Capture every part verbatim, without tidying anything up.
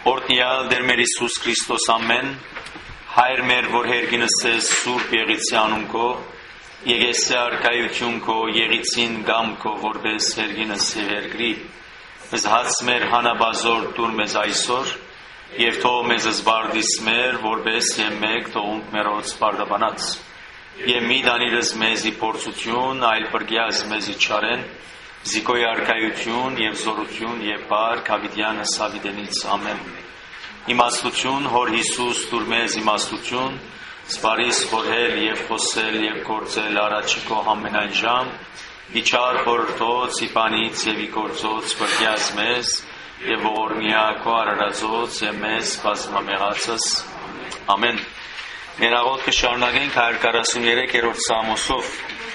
Օրհնյալ Տեր մեր Հիսուս Քրիստոս ամեն, Հայր մեր, որ հերգինս ես Սուրբ Եղիցի անուն քո, Եղեսե արքայություն քո, Եղիցին գամ քո, որպես հերգինս եւ հերգրի, Զհաց մեր հանաբազոր տուր մեզ այսօր, եւ թող մեզ զբարդիս մեր, որպես եւ մեկ թողունք մերոց պարդաբանած, եւ մի դանիրս մեզի փորձություն, այլ բրգյազ մեզի չարեն, Զիկոյ արքայություն եւ զորություն եւ բարք հավիտյանը Սավիդենից ամեն։ Իմաստություն հոր Հիսուս դուր մեզ իմաստություն, սպարիս խորհել եւ խոսել եւ գործել առաջի քո ամենայն ժամ, իջար խորհրդոց, իբանից եւ իգործոց բրգյազ մեզ եւ ողորմիա քո արարածոց եւ մեզ բազմամեղածս ամեն։ Մեր աղոթքը շարունակենք one forty-three-րդ Սամոսով,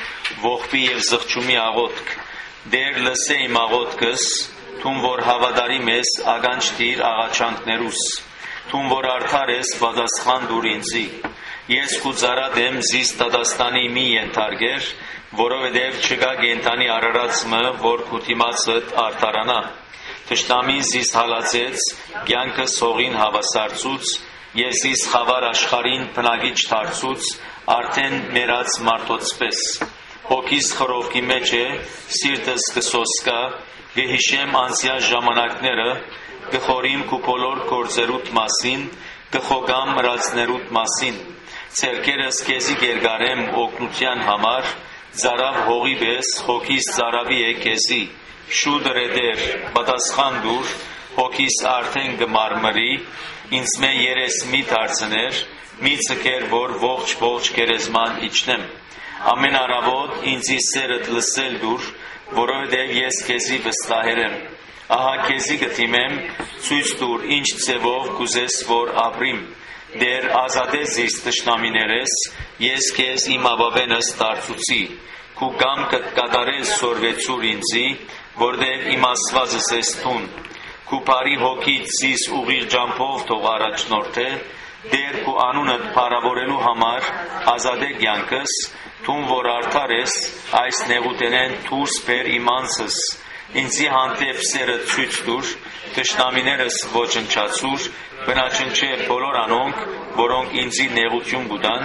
ողբի եւ զղջումի աղոթք։ Դեր լսե իմ աղոթքս, թուն որ հավատարիմ ես ականջ տիր աղաչանքներուս, թուն որ արդար ես պատասխան դուր ինձի, ես քու ծարադեմ զիս դատաստանի մի ենթարկեր, որովհետև չկա կենդանի արարածը, որ քու դիմացդ արդարանա, թշնամին զիս հալածեց, կյանքս հողին հավասարցուց, եւ զիս խավար աշխարհին բնակիչ դարձուց, արդեն մեռած մարդոց պես։ Հոգիս խռովքի մեջ է, սիրտս կսոսկա, կհիշեմ անցյալ ժամանակները, կխորիմ քու բոլոր գործերուդ մասին, կխոգամ մրացներուդ մասին, ցերկերս քեզի կերգարեմ օգնության համար, ծարավ հողի պես, հոգիս ծարավի է քեզի, շուտ ռեդեր, պատասխան դուր, հոգիս արդեն կմարմրի, ինձ մե երես մի դարձներ, մի ցկեր, որ ողջ-ողջ գերեզման իջնեմ։ Ամեն առավոտ ինձի սերդ լսել դուր, որովհետև ես քեզի վստահեր եմ։ Ահա քեզի գտիմեմ, ցույց տուր ինչ ձևով կուզես որ ապրիմ։ Դեր ազատես իս տշնամիներես, ես քեզ իմ աբավենս դարձուցի։ Քու կամքը կատարես սորվեցուր ինձի, որտեղ իմ ասվածս ես տուն։ Քու բարի հոգիդ զիս ուղիղ ջամփով թող առաջնորդե, դեր քու անունդ փառավորելու համար ազատե կյանքս, թուն որ արդար ես, այս նեղուտենեն դուրս բեր իմ անձս, ինձի հանդեպ սերը ցույց տուր, թշնամիներս ոչնչացուր, բնաչնչե բոլոր անոնք, որոնք ինձի նեղություն կուտան,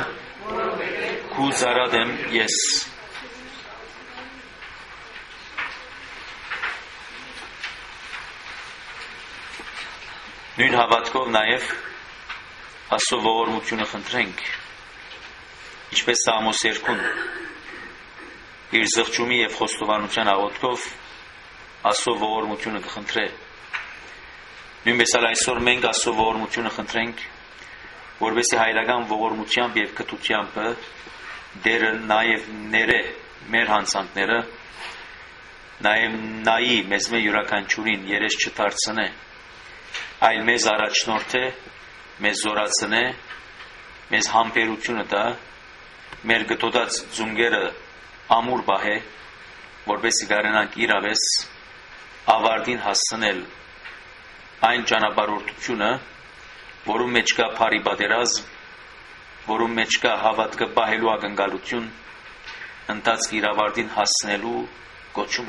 քու ծարად եմ ես։ Նույն հավատքով նաև Աստծո ողորմությունը խնդրենք, ինչպես Սամոս երկուն, իր զղջումի եւ խոստովանության աղոթքով Աստծո ողորմությունը կխնդրե։ Նույնպես էլ այսօր մենք Աստծո ողորմությունը խնդրենք, որովհետեւ հայրական ողորմությամբ եւ կտությամբ դերը նաեւ ները մեր հանցանքները, նաեւ նայի մեզ մե յուրաքանչյուրին երես չդարձնե, այլ մեզ առաջնորդե, մեզ զորացնե, մեզ համբերությունը տա, մեր գտոդած ձունգերը ամուր բահե, որպեսզի կարենանք իրավես ավարտին հասցնել այն ճանապարհորդությունը, որում մեջ կա բարի պատերազմ, որում մեջ կա հավատքը պահելու ակնկալություն, ընթացքի իր ավարտին հասցնելու կոչում։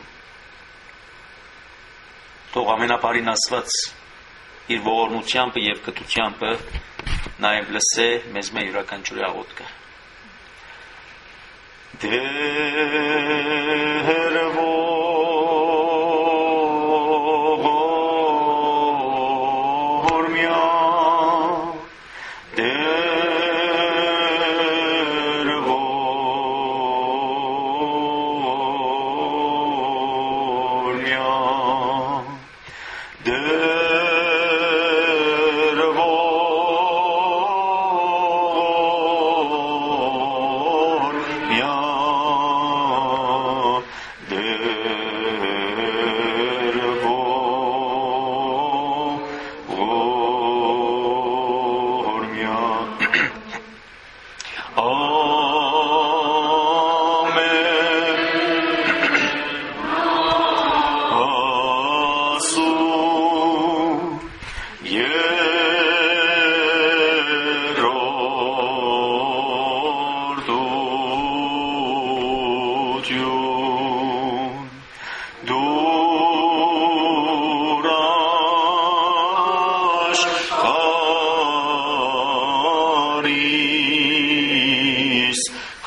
Թող ամենաբարին Աստված իր ողորմությամբ եւ կտությամբ նաեւ լսե մեզ մեր յուրաքանչյուրի աղոթքը։ Դեր ողորմյա, դեր ողորմյա, դեր աշխարհիս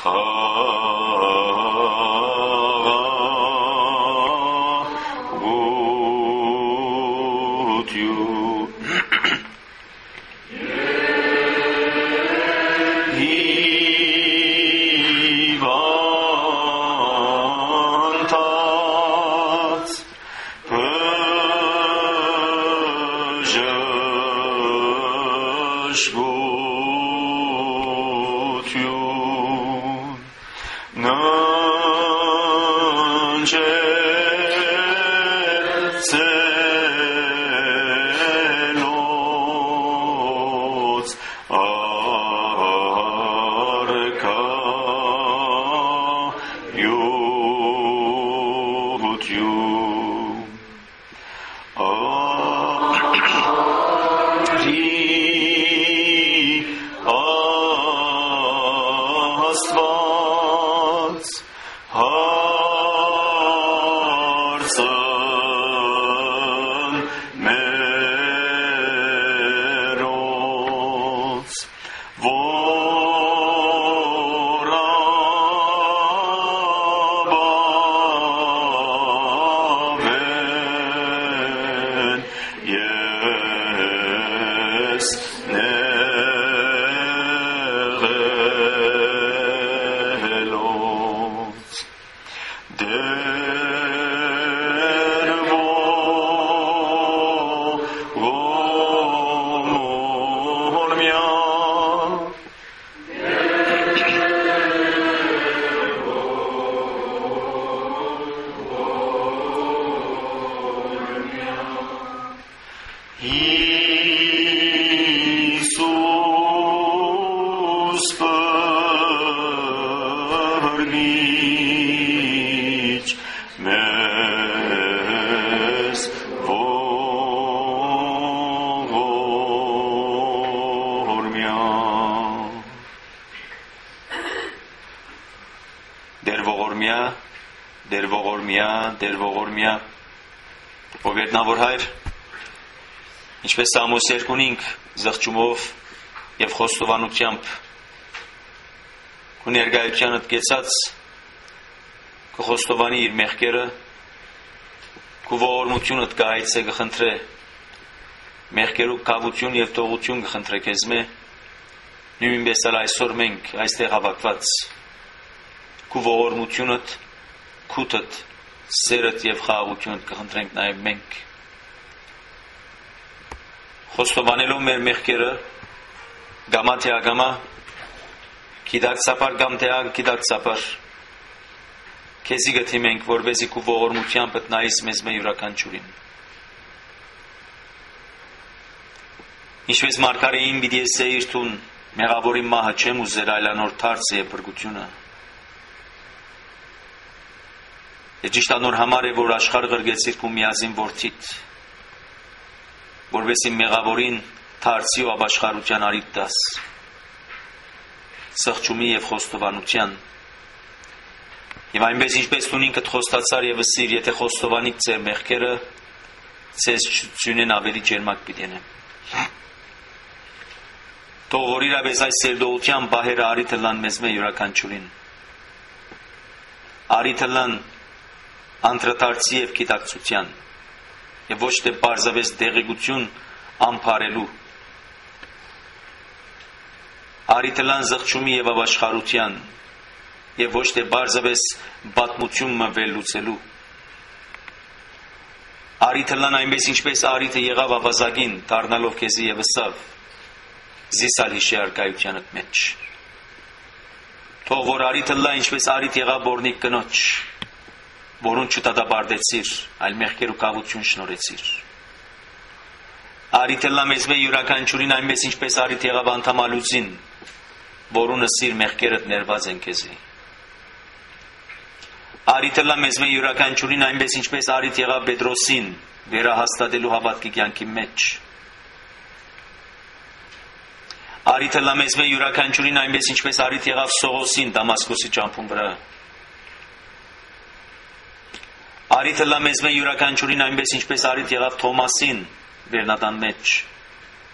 Դեր ողորմյա, դեր ողորմյա, ով ետնավոր հայր, ինչպես Սամոս երկունինք զղջումով և խոստովանությամբ քու ներկայությանդ կեցած կխոստովանի իր մեղքերը, քու ողորմությունդ կայցե կխնդրե, մեղքերու կավություն և տողություն կխնդրե քեզ մե, նույնպես էլ այսօր մենք այստեղ հավաքված քու ողորմությունդ քութդ, սերդ և խաղաղությունդ կխնդրենք նաև մենք։ Խոստովանելով մեր մեղքերը, գամա թե ագամա, գիտակցաբար կամ թե ագիտակցաբար, քեզի գթիմենք, որպեսզի քու ողորմությամբ նայես մեզ մեր յուրաքանչյուրին։ Ինչպես մարգարեին պիտի ասեիր թուն, մեղավորի մահը չեմ ուզել, այլ անոր թարցը և փրկությունը։ Եվ ճիշտ անոր համար է, որ աշխարհը ղրգեցիր քու միազին որդիդ, որպեսզի մեղավորին թարցի ու ապաշխարության արիթ տաս, սղջումի և խոստովանության։ Եվ այնպես ինչպես տուն ինքդ խոստացար և ըսիր, եթե խոստովանիք ձեր մեղքերը, ձեզ սյունեն ավելի ջերմակ պիտի ենեմ։ Թող որ իրապես այս սերդողության բահերը արիթը լան մեզ մե յուրաքանչյուրին, արիթը լան անդրադարձի և գիտակցության և ոչ թե պարզապես դեղեցություն ամփարելու, արիթը լան զղջումի և ապաշխարության և ոչ թե պարզապես պատմություն վերլուծելու, արիթը լան այնպես ինչպես արիթը եղավ ավազագին, դառնալով քեզի և ըսավ, զիսալ հիշի արկայությանդ մեջ։ Թող որ արիթը լա ինչպես արիթ եղավ բորնիկ կնոջ, որուն չդատապարտեցիր, այլ մեղքեր ու կավություն շնորհեցիր։ Արիթը լա մեզ մե յուրաքանչյուրին այնպես ինչպես արիթ եղավ անդամալուծին, որուն ըսիր մեղքերդ ներված են քեզի։ Արիթը լա մեզ մե յուրաքանչյուրին այնպես ինչպես արիթ եղավ Պետրոսին, վերահաստատելու հավատքի կյանքի մեջ։ Արիթը լա մեզ մե յուրաքանչյուրին այնպես ինչպես արիթ եղավ Սողոսին Դամասկոսի ճամփուն վրա։ Արիթը լա մեզ մե յուրաքանչյուրին այնպես ինչպես արիթ եղավ Թոմասին Վերնատան մեջ,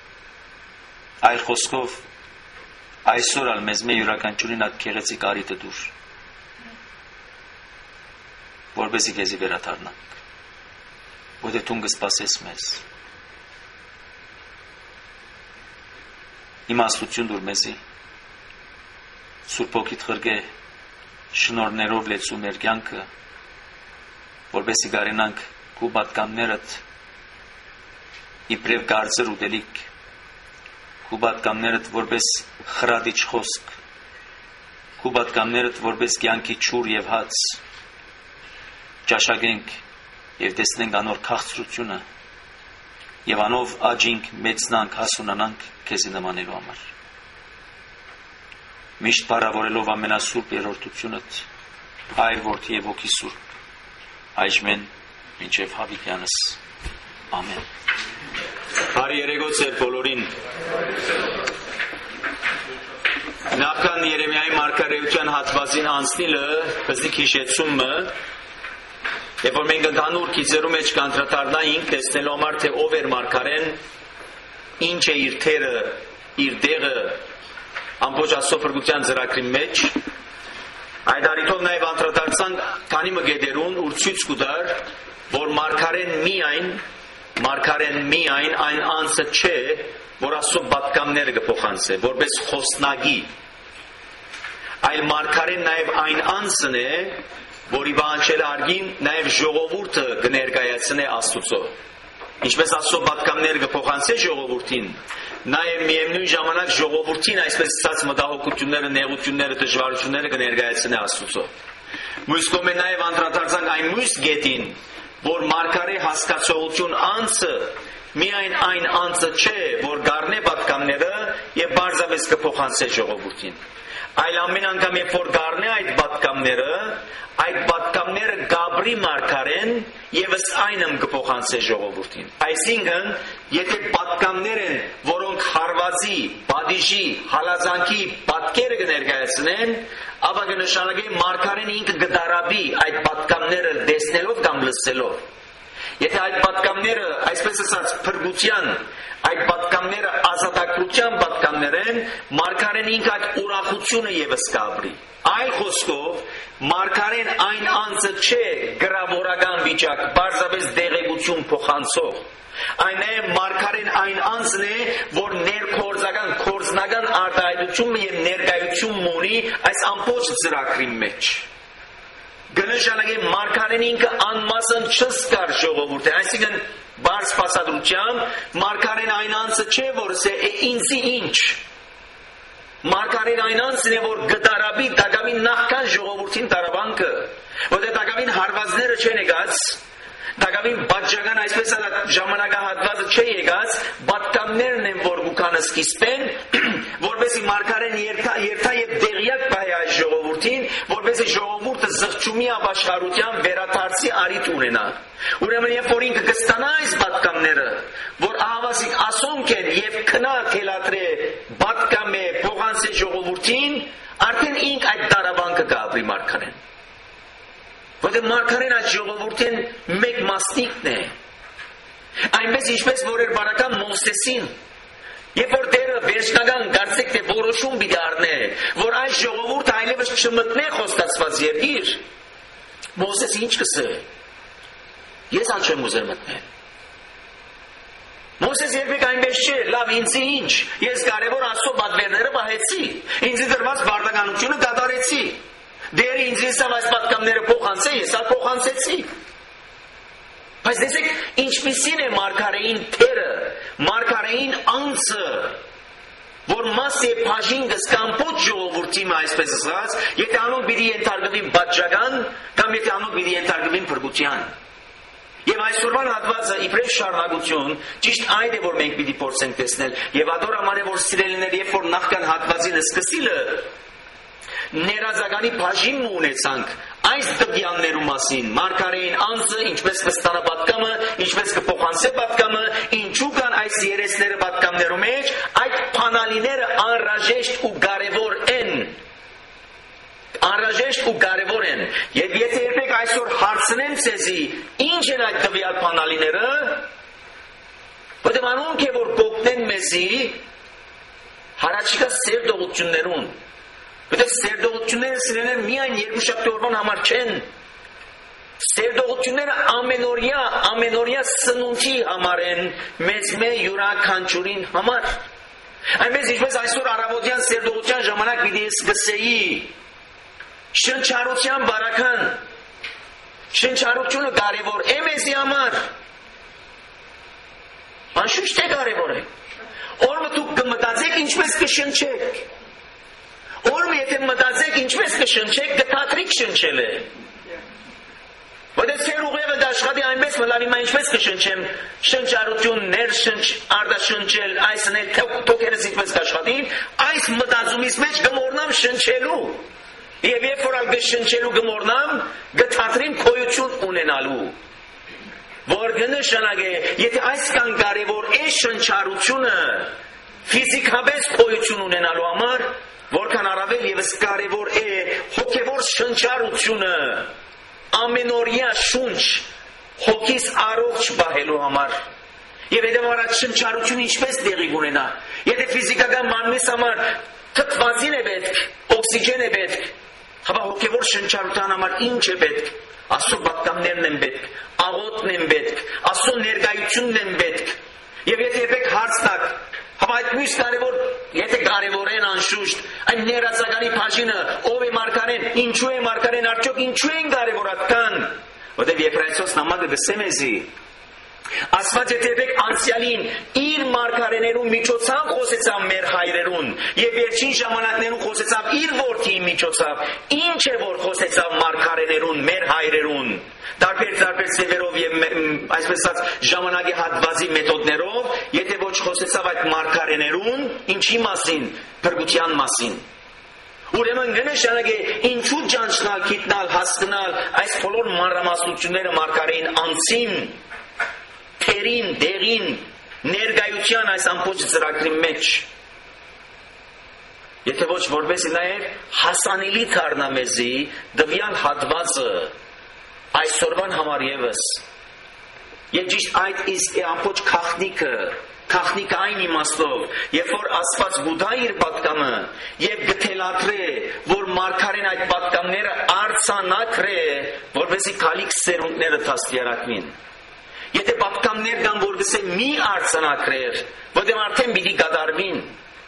Այլ խոսքով այսօր ալ մեզ մեր յուրաքանչյուրին այդ քեղեցիկ արիտը դուր, որպեսզի քեզի վերադառնանք, որտե դու կսպասես մեզ։ Իմաստություն դուր մեզի, Սուրբ Հոգիդ խրգե շնորհներով լեցու մեր կյանքը, որպեսզի գարենանք քու պատկաններդ իբրև կարծր ուտելիք, քու պատկաններդ որպես խրադիչ խոսք, քու պատկաններդ որպես կյանքի չուր եւ հաց, ճաշակենք եւ տեսնենք անոր քաղցրությունը եւ անով աճինք, մեծնանք, հասունանանք քեզի նմանելու համար։ Միշտ բարավորելով ամենասուրբ երրորդությունդ, Հայր, Որդի եւ Հոգի Սուրբ, այժմեն մինչեւ հավիտյանս։ Ամեն։ Բարի երեկո ձեր բոլորին։ Նախքան Երեմիայի մարգարեության հատվածին անցնելը բզիկ հիշեցումը, երբ որ մենք ընդհանուր գիծերու մեջ կանդրադառնայինք տեսնելու համար թե ով էր մարգարեն, ինչ է իր թերը, իր դեղը ամբողջ Աստծո փրկության ծրագրի մեջ, այդ առիթով նաև անդրադարձանք քանի մգեդերուն ու ցույց կտար, որ մարգարեն միայն Մարգարեն միայն այն անձը չէ, որ Աստծո պատգամները կփոխանցե, որպես խոսնագի, այլ մարգարեն նաև այն անձն է, որի բանջերը արգին նաև ժողովուրդը կներկայացնե Աստծո։ Ինչպես Աստծո պատգամները կփոխանցե ժողովրդին, նաև միևնույն ժամանակ ժողովրդին այսպես ցած մտահոգությունները, նեղությունները, դժվարությունները կներկայացնե Աստծո։ Մյուս կողմը նաև անդրադարձանք այն մյուս գետին, որ մարգարե հասկացողություն անձը միայն այն անձը չէ, որ գառնե պատգամները եւ բարձավես կփոխանցե ժողովրդին, այլ ամեն անգամ երբ որ գառնե այդ պատգամները, այդ պատգամները գաբրի մարգարեն եւս այնմ կփոխանցե ժողովրդին։ Այսինքն, եթե պատգամներ են, որոնք հարվածի, բադիժի, հալածանքի պատկերը կներկայացնեն, ապա կնշանակի մարգարեն ինքը կդարաբի այդ պատգամները տեսնելով կամ լսելով։ Եթե այդ պատգամները, այսպես ասած, փրկության, այդ պատգամները ազատագրության պատգամներ են, մարգարեն ինքը այդ ուրախությունը եւս կապրի։ Այլ խոսքով, մարգարեն այն անձը չէ գրավորական վիճակ, բարձրապես դեղեցություն փոխանցող։ Այն է մարգարեն այն անձն է, որ ներքործական, կորձնական արտահայտություն եւ ներկայություն ունի այս ամբողջ ծրագրի մեջ։ Գնշանակի մարգարեն ինքը անմասն չսկար ժողովուրդը, այսինքն բարձ սպասադրությամբ մարգարեն այն անձը չէ, որ ասե ինձի ինչ։ Մարգարեն այն անձն է, որ գդարաբի դակավին նախքան ժողովրդին տարաբանքը, որտեղ դակավին հարվածները չեն եկած, դակավին բաժական այսպես ժամանակահատվածը չէ եկած, պատգամներն են, որ գուքանը սկիզբեն, որպեսզի մարգարեն երթա երթա եւ դեղյակ բայ այս ժողովրդին, որպեսզի ժողովուրդը զղջումի ապաշխարության վերադարձի արիթ ունենա։ Ուրեմն երբ որ ինքը կստանա այս պատգամները, որ ահավասիկ ասոնք են եւ քնա թելատրե պատգամե փոխանցե ժողովրդին, արդեն ինք այդ տարաբանքը կապրի մարգարեն։ Որտեղ մարգարեն այդ ժողովրդին մեկ մասնիկն է։ Այնպես ինչպես որ էր բարական Մովսեսին, երբ որ դերը վերջնական կարծեք թե որոշում պիտի առնե, որ այս ժողովուրդը այլևս չմտնե խոստացված երկիր, Մովսեսը ինչ կսե։ Ես ալ չեմ ուզեր մտնել։ Մովսես երբեք այնպես չէ, լավ ինձ ինչ, ես կարևոր Աստծո պատվերները պահեցի, ինձ դրված բարդականությունը կատարեցի։ Դեր ինձ իսավ այս պատգամները փոխանցե, ես ալ փոխանցեցի։ Բայց դեսեք, ինչպիսին է մարգարեին թերը, մարգարեին անձը, որ մաս է բաժին կսկամպոտ ժողովրդի այսպես ասած, եթե անոնք պիտի ենթարկվին բաժական, կամ եթե անոնք պիտի ենթարկվին փրկության։ Եվ այսօրվան հատվածը իբրև շարունակություն, ճիշտ այդ է, որ մենք պիտի փորձենք տեսնել, եւ ադոր համար է, որ սիրելիներ, երբ որ նախքան հատվածին սկսիլը ներազագանի բաժին ունեցանք այս դվյաններու մասին, մարգարեին անձը, ինչպես կստանա պատգամը, ինչպես կփոխանցե պատգամը, ինչու կան այս երեսները պատգամներու մեջ, այդ բանալիները անհրաժեշտ ու կարևոր են։ Անհրաժեշտ ու կարևոր են։ Եվ եթե երբեք այսօր հարցնեմ ցեզի, ինչ են այդ տվյալ բանալիները, որտեղ անոնք է որ կօգնեն մեզի հարաճիկա սեր դողություններուն։ Որտեղ սեր դողությունները սիրելիներ միայն երկուշաբթի օրվան համար չեն։ Սեր դողությունները ամենօրյա, ամենօրյա սնունդի համար են, մեզ մե յուրաքանչյուրին համար։ Այնպես ինչպես այսօր առավոտյան սեր դողության ժամանակ պիտի սկսեի շնչառության բարական, շնչառությունը կարևոր է մեզի համար։ Անշուշտ է կարևոր է։ Օրը դուք կմտածեք ինչպես կշնչեք։ Օրը եթե մտածեք ինչպես կշնչեք, կթատրիկ շնչել է։ Որտեղ ծեր ուղեղը դաշխատի այնպես մլանիմա ինչպես կշնչեմ, շնչառություններ, շնչ, արդաշնչել, այսն էլ թոքերս ինչպես կաշխատին, այս մտածումից մեջ կմորնամ շնչելու։ Եվ երբ որ ալ կշնչելու կմորնամ, կթատրիմ քոյություն ունենալու։ Որ կնշանակե, եթե այսքան կարևոր է շնչառությունը ֆիզիկապես քոյություն ունենալու համար, որքան առավել եւս կարևոր է հոգեվոր շնչառությունը ամենօրյա շունչ հոգիս առողջ պահելու համար։ Եվ հետևաբար շնչառությունը ինչպես տեղի կունենա։ Եթե ֆիզիկական մանմիս համար թթվածին է պետք, օքսիգեն է պետք, հապա հոգեվոր շնչառության համար ինչ է պետք։ Աստծո պատկաններն են պետք, աղոթն են պետք, Աստծո ներկայությունն են պետք։ Եվ եթե եք հարց տակ, հապա այդ մյուս կարևոր, եթե կարևոր են անշուշտ, այն ներածականի բաժինը, ով է մարգարեն, ինչու է մարգարեն, արդյոք ինչու են կարևորական։ Որտեղ Եբրայեցոս նամակը գսեմ էզի։ Աստված եթե եք անցյալին իր մարգարեներուն միջոցով խոսեցավ մեր հայրերուն եւ վերջին ժամանակներուն խոսեցավ իր որդի միջոցով, ինչ է որ խոսեցավ մարգարեներուն մեր հայրերուն տարբեր տարբեր սևերով եւ այսպես ասած ժամանակի հատվածի մեթոդներով, եթե ոչ խոսեցավ այդ մարգարեներուն, ինչի մասին, փրկության մասին։ Ուրեմն կնշանակե ինչու ճանչնալ, գիտնալ, հասկանալ այս բոլոր մանրամասնությունները մարգարեին անցին, թերին, դեղին, ներկայության այս ամբողջ ծրագրի մեջ։ Եթե ոչ որպես նաև հասանելի դառնա մեզի դվյալ հատվածը այսօրվան համար եւս։ Եվ ճիշտ այդ իսկ է ամբողջ քաղաքնիկը, քաղաքնիկը այն իմաստով, երբ որ Աստված գուտա իր պատկամը եւ գթելադրե, որ մարգարեն այդ պատկամները արցանակրե, որովհետեւ քալիք սերունդները դաստիարակվին։ Եթե պատկամներ կան, որ գսե մի արցանակրեր, որտեղ արդեն պիտի կատարվին։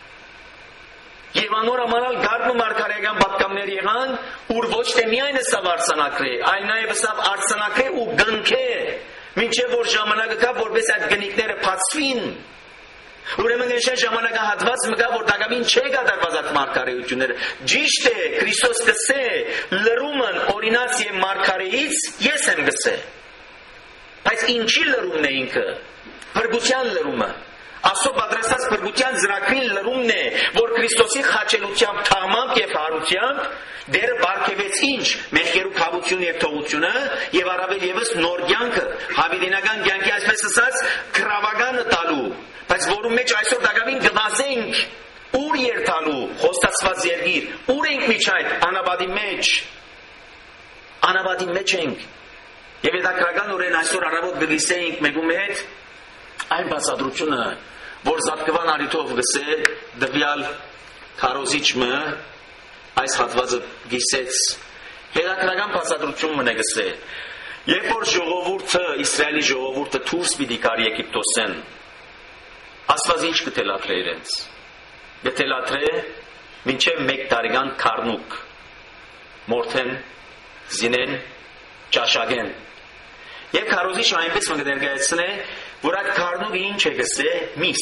Եվ անոր ամանալ գարնու մարգարեական պատկամներ եղան, ուր ոչ թե միայն սավ արցանակրե, այլ նաև սավ արցանակրե ու գնքե, մինչև որ ժամանակը կա, որպես այդ գնիկները բացվին։ Ուրեմն այս ժամանակահատված մգա, որ դակամին չէ կատարված այդ մարգարեությունները։ Ճիշտ է, Քրիստոս գսե լրումն օրինաց եւ մարգարեից ես եմ գսե։ Բայց ինչի լրումն է ինքը, փրկության լրումը, Աստծո պատրաստած փրկության ծրագրի լրումն է, որ Քրիստոսի խաչելությամբ, թաղմամբ եւ հարությամբ դերը բարգեւեց ինչ, մեղքերու քավություն եւ թողությունը եւ առավել եւս նոր կյանքը, հավիտենական կյանքի այսպես ասած քրավագանը տալու, բայց որում մեջ այսօր դակավին գվազենք, ուր երթալու, խոստացված երկիր, ուր ենք միջ այդ անաբադի մեջ, անաբադի մեջ ենք։ Եվ հետաքրական օրեն այսօր առավոտ գգիսեինք մեկում հետ այն բացատրությունը, որ զատկվան արիթով գսե դվյալ քարոզիչը այս հատվածը գիսեց հետաքրական բացատրություն մնե գսե երբ որ ժողովուրդը Իսրայելի ժողովուրդը դուրս պիտի գար Եգիպտոսեն Աստված ինչ կթելադրե իրենց կթելադրե մինչև մեկ տարեկան քառնուկ մորթեն զինեն ճաշակեն Եվ քարոզիչը այնպես մգներգայացնե, որ այդ քառնուկը ինչ է գսե միս,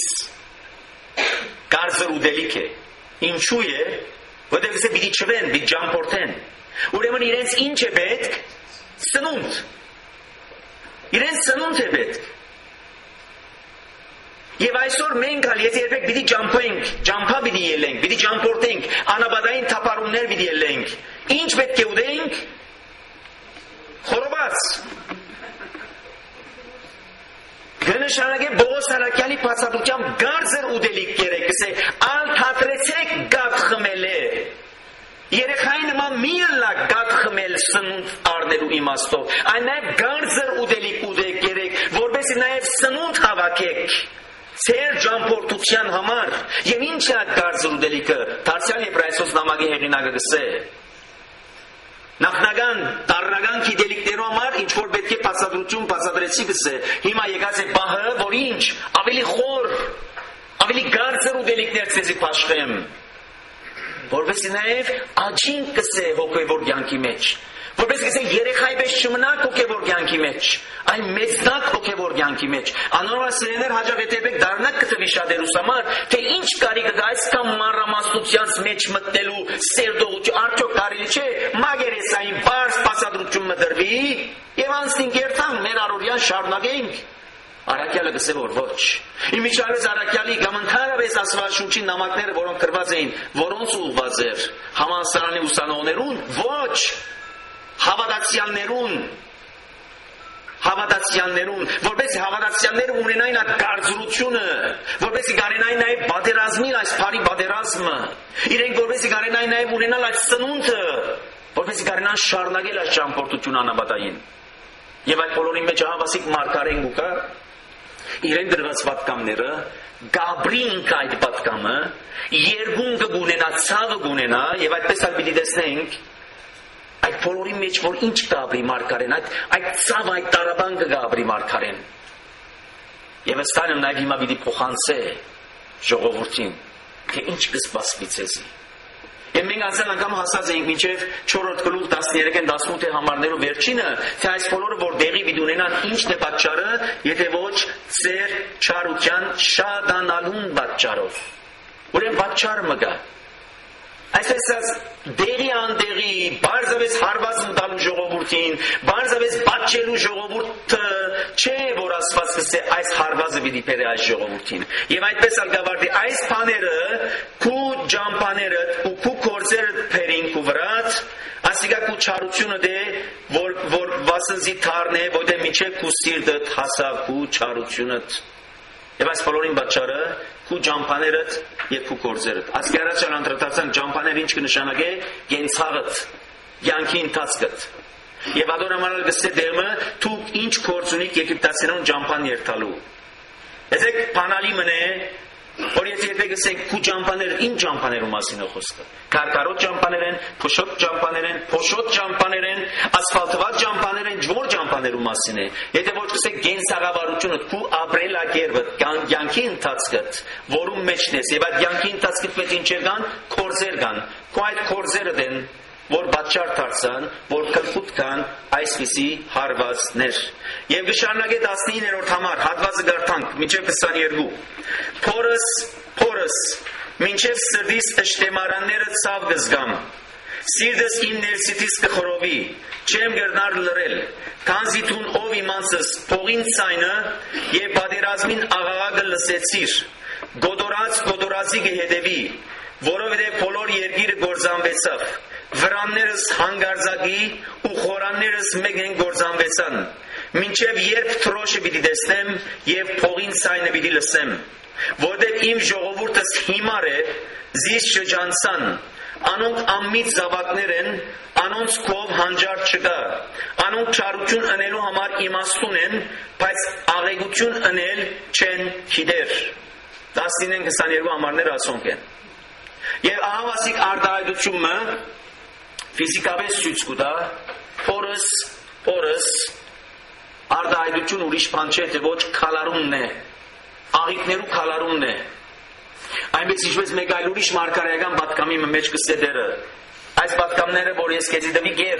կարծր ուդելիք է, ինչու է, որտեղ գսե պիտի չվեն, պիտի ճամփորդեն, ուրեմն իրենց ինչ է պետք, սնունդ, իրենց սնունդ է պետք, Եվ այսօր մենք ալ եթե երբեք պիտի ճամփենք, ճամփա պիտի ելենք, պիտի ճամփորդենք, անաբադային թափառումներ պիտի ելենք, ինչ պետք է ուտենք, խորոված, Գնշանակե Բողոս Արաքյալի բացատրությամբ գարձր ուդելիք կերեք, գսե ալ թատրեցեք գաթ խմել է։ Երեխայի նման մի ըլլա գաթ խմել սնունդ առնելու իմաստով, այն նաև գարձր ուդելիք ուդեք կերեք, որպեսզի նաև սնունդ հավաքեք, Ձեր ճամփորդության համար եւ ինչ է այդ գարձրու դելիքը դարձյալ Եբրայեցոս նամակի հեղինակը գսե նախնական տարնական գիտելիքներով համար ինչ որ պետք է բացատրություն բացատրեցի գսե հիմա եկած է բահը որ ինչ ավելի խոր ավելի գարձրու դելիքներ ցեզի փաշխեմ որովհետեւ նաեւ աճին գսե հոգեվոր կյանքի մեջ որպես գսե երեխայի պես չմնաք հոգեվոր կյանքի մեջ այլ մեծնակ հոգեվոր կյանքի մեջ անորոշ սերներ հաջող հետեւեք դառնաք կտվի շատերուս համար թե ինչ կարիք կա այսքան մանրամասնության մեջ մտնելու սերդողություն արդյոք կարելի չէ մագերեսային բարձ բացատրություն մդրվի եւ անցնին կերտան մեր առօրյան շարունակենք Արաքյալը գսե որ ոչ իմիջիայլոց Արաքյալի կամ ընդհանրապես Աստվածաշունչի նամակները որոնք գրված էին որոնց ուղղված էր համալսարանի ուսանողներուն ոչ հավատացյալներուն հավատացյալներուն որպես հավատացյալները ունենային այդ գարձրությունը որպես գարենային նաև բادرազմին այս բարի բادرազմը իրենք որպես գարենային նաև ունենալ այդ սնունդը որպես գարենան շարունակել այս ճամփորդություն անաբադային եւ այդ բոլորի մեջ ահավասիկ մարգարեն գուկա իրեն դրված պատկամները Գաբրին կայդ պատկամը երկուն կգունենա ցավը գունենա եւ այդպես էլ պիտի տեսնենք այդ բոլորի մեջ որ ինչ Գաբրի մարգարեն այդ այդ ցավ այդ տարաբան կգաբրի մարգարեն եւ ստանեմ նաեւ հիմա պիտի փոխանցե ժողովրդին թե ինչ կսպասվի ցեզի Եվ մենք անցյալ անգամ հասած էինք մինչև չորրորդ գլուխ տասներեքն տասնութ համարներով վերջինը, թե այս բոլորը որ դեղի պիտի ունենան ինչն է պատճառը, եթե ոչ ծեր չարության շատանալուն պատճառով։ Ուրեմն պատճառը մգա։ Այսպես դեղի անդեղի, բարձավես հարված մտալու ժողովրդին, բարձավես պատճելու ժողովուրդը չէ, որ Աստված կսե այս հարվածը պիտի բերի այս ժողովրդին։ Եվ այդպես ալ գավարտի այս բաները քու ջամփաները ու քու կորձերը բերին քու վրաց, ասիկա քու չարությունը դե որ որ վասնզի թարն է, որ դե միջև քու սիրտդ հասավ քու չարությունդ։ Եվ այս բոլորին պատճառը քու ջամփաներդ եւ քու կորձերդ։ Ասկի առաջ անդրադարձան ջամփաները ինչ կնշանակե գենցաղդ, յանքի ընթացքդ։ Եվ ադորամանալ գսե դերմը դու ինչ կորձ ունիք Եգիպտացիներուն ջամփան երթալու։ Այսեք բանալի մնե որ եթե եթե գսեք քու ջամփաները ինչ ջամփաներու մասին է խոսքը։ Կարկարոտ ջամփաներ են, փոշոտ ջամփաներ են, փոշոտ ջամփաներ են, ասֆալտված ջամփաներ են, ջոր ջամփաներու մասին է։ Եթե ոչ գսեք գենսաղավարությունը քու ապրելակերպը, կյանքի ընթացքդ, որում մեջն ես, եւ այդ կյանքի ընթացքից մեջ ինչեր կան, կորձեր կան։ Քու այդ կորձերը դեն որ պատճառ դարձան, որ կլկուտ կան այսպիսի հարվածներ։ Եվ գշարնագե տասնիններորդ համար հատվածը գարտանք մինչև քսաներկու։ Փորս, փորս, մինչև սրդիս ըշտեմարանները ցավ գզգամ։ Սիրտս իմ ներսիտից կխորովի, չեմ գերնար լրել, քանզի թուն ով իմանցս փողին ցայնը եւ բادرազմին աղաղակը լսեցիր։ Գոդորած գոդորածի կհետևի, որովհետեւ բոլոր երկիրը գործանվեցավ։ Վրաններս հանգարձակի ու խորաններս մեկ են գործանվեցան։ Մինչև երբ թրոշը պիտի տեսնեմ եւ փողին ցայնը պիտի լսեմ, որտեղ իմ ժողովուրդս հիմար է, զիս շրջանցան, անոնք ամմից զավակներ են, անոնց կով հանջար չկա, անոնք չարություն անելու համար իմաստուն են, բայց աղեգություն անել չեն գիտեր։ տասնինը քսաներկու համարներ ասոնք են։ Եվ ահավասիկ արտահայտությունը ֆիզիկապես ցույց կտա, փորս, փորս արտահայտություն ուրիշ բան չէ, թե ոչ քալարումն է, աղիքներու քալարումն է։ Այնպես ինչպես մեկ այլ ուրիշ մարգարեական պատկամի մեջ կստե դերը։ Այս պատկամները, որ ես քեզի դվի գեր,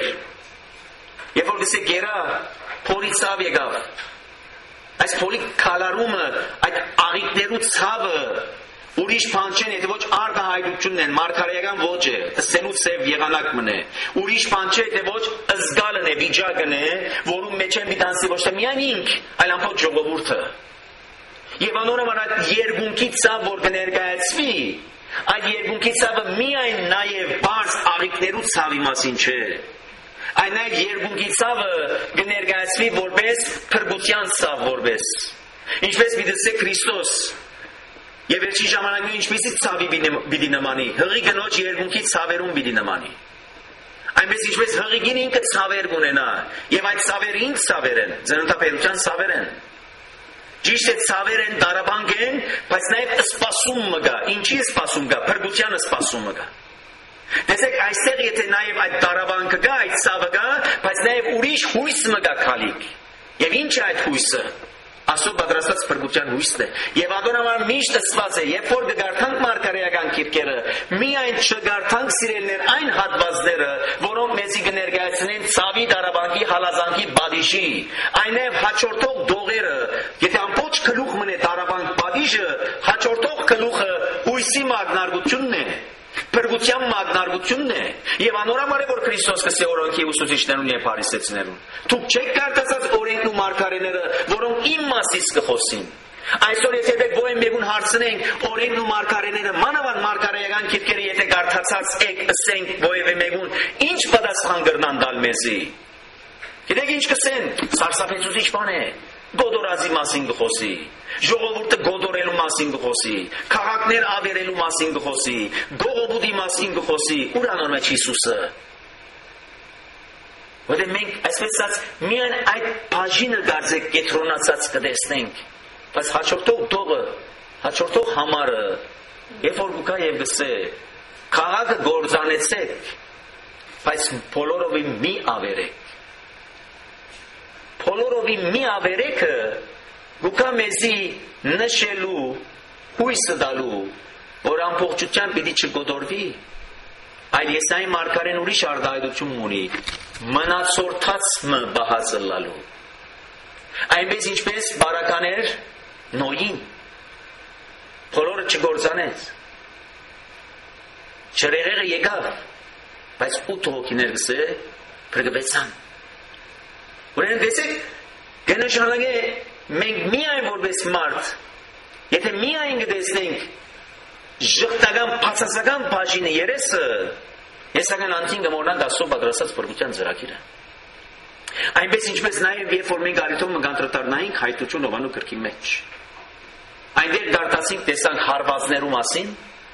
եւ որ գսե գերա, փորի ցավ եկավ։ Այս փորի քալարումը, այդ աղիքներու ցավը ուրիշ բան չեն, եթե ոչ արտահայտությունն են, մարգարեական ոչ է, սենու սև եղանակ մնե։ Ուրիշ բան չէ, եթե ոչ ըզգալն է, վիճակն է, որում մեջ են բիտանսի ոչ թե միայն ինք, այլ ամբողջ ժողովուրդը։ Եվ անորոման այդ երկունքի ցավ, որ կներկայացվի, այդ երկունքի ցավը միայն նաև բարձ աղիքներու ցավի մասին չէ։ Այն նաև երկունքի ցավը կներկայացվի որպես փրկության ցավ որպես։ Ինչպես պիտի Քրիստոս Եվ վերջին ժամանակներում ինչպիսի ցավի պիտի նմանի, հղի գնոջ երկունքի ցավերուն պիտի նմանի։ Այնպես ինչպես հղիգին ինքը ցավեր կունենա, եւ այդ ցավերը ինչ ցավեր են, ծննդաբերության ցավեր են։ Ճիշտ է ցավեր են, դարաբանք են, բայց նաև սպասում մգա։ Ինչի սպասում գա, փրկությանը սպասում մգա։ Տեսեք, այստեղ եթե նաև այդ դարաբանքը գա, այդ ցավը գա, բայց նաև ուրիշ հույս մգա քալիք։ Եվ ինչ է այդ հույսը։ Աստծո պատրաստած փրկության հույսն է։ Եվ ադոնամար միշտ ասված է, երբ որ գարթանք մարգարեական քիրքերը, միայն չգարթանք սիրելներ այն հատվածները, որոնք մեզի կներկայացնեն ցավի, դարաբանքի, հալազանքի բադիժի, այնև հաջորդող դողերը, եթե ամբողջ գլուխ մնե դարաբանք բադիժը, հաջորդող գլուխը հույսի մագնարգությունն է, փրկության մագնարգությունն է, եւ անորամար է որ Քրիստոս կսե օրենքի ուսուցիչներուն եւ փարիսեցիներուն։ Դուք չեք կարդացած օրենքն ու մարգարեները, որոնք իմ մասից կխոսին։ Այսօր եթե դեք ո՞յն մեկուն հարցնենք օրենքն ու մարգարեները, մանավանդ մարգարեական քիրքերը եթե կարդացած եք, ասենք ո՞յևէ մեկուն, ինչ պատասխան կրնան տալ մեզի։ Գիտեք ինչ կսեն, սարսափեցուցիչ բան է։ Գոդորազի մասին կխոսի, ժողովուրդը գոդորելու մասին կխոսի, քաղաքներ ավերելու մասին կխոսի, գողոբուդի մասին կխոսի, ուր անոր մեջ Հիսուսը։ Որտեղ մենք այսպես ասած միայն այդ բաժինը դարձեք կենտրոնացած կտեսնենք, բայց հաջորդող դողը, հաջորդող համարը, երբ որ գուկա եւ գսե, քաղաքը գործանեցեք, բայց բոլորովին մի ավերեք։ Բոլորովի մի ավերեքը գուկա մեզի նշելու, հույսը տալու, որ ամբողջությամբ պիտի չգոդորվի, այլ Եսայի մարգարեն ուրիշ արտահայտություն ունի, մնացորդած մը բահածը լալու։ Այնպես ինչպես բարականեր Նոյին, բոլորը չգործանեց, չրեղեղը եկավ, բայց ութ հոգիներ գսե փրկվեցան։ Ուրեմն տեսեք, կնշանակե մենք միայն որպես մարդ, եթե միայն կտեսնենք ժխտական, բացասական բաժինը երեսը, եսական անտին կմոռանանք Աստծո պատրաստած փրկության ծրագիրը։ Այնպես ինչպես նաև երբ որ մենք արիթով մգանտրատարնայինք հայտություն Հովանու գրքի մեջ, այնտեղ դարձանք տեսանք հարվածներու մասին,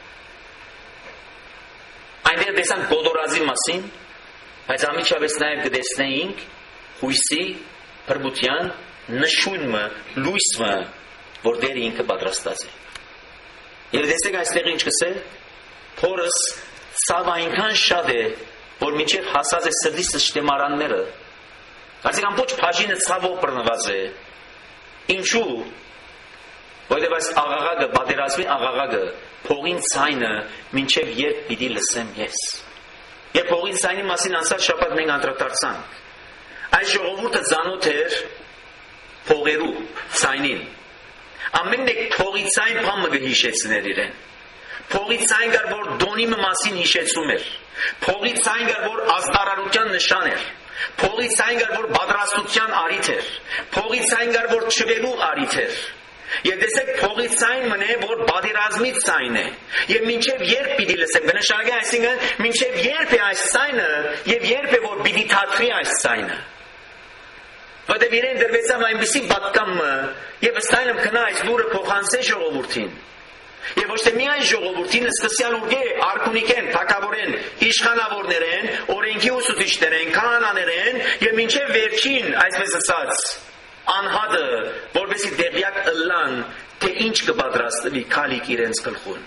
այնտեղ տեսանք գոդորազի մասին, բայց ամիջապես նաև կտեսնեինք հույսի, փրկության, նշույնը, լույսը, որ դեր ինքը պատրաստած է։ Եվ տեսեք այստեղ ինչ կսե, փորս ցավ այնքան շատ է, որ մինչև հասած է սրտիս շտեմարանները։ Այսինքն ամբողջ բաժինը ցավով բռնված է։ Ինչու՞։ Որտեղ այս աղաղակը, պատերազմի աղաղակը, փողին ցայնը մինչև երբ պիտի լսեմ ես։ Եվ փողին ցայնի մասին անցած շաբաթ մենք անդրադարձանք։ Այս ժողովուրդը ծանոթ էր փողերու ցայնին։ Ամեն մեկ փողի ցայն բամը կհիշեցներ իրեն։ Փողի ցայն կար որ դոնի մասին հիշեցում էր։ Փողի ցայն կար որ ազդարարության նշան էր։ Փողի ցայն կար որ պատրաստության առիթ էր։ Փողի ցայն կար որ չվելու առիթ էր։ Եվ տեսեք փողի ցայն մնե որ պատերազմի ցայն է։ Եվ մինչև երբ պիտի լսեմ, բնշարգի այսինքն մինչև երբ է այս ցայնը եւ երբ է որ պիտի թատրի այս ցայնը։ Որտեղ իրեն դրվեցավ այնպիսի պատկամը եւ ըստայնմ քնա այս լուրը փոխանցե ժողովրդին։ Եվ ոչ թե միայն ժողովրդին, սկսյալ ուղղե արքունիկեն, թագավորեն, իշխանավորներեն, օրենքի ուսուցիչներեն, քահանաներեն եւ մինչեւ վերջին, այսպես ասած, անհատը, որովհետեւ դեղյակ ըլլան, թե ինչ կպատրաստվի քալիք իրենց գլխուն։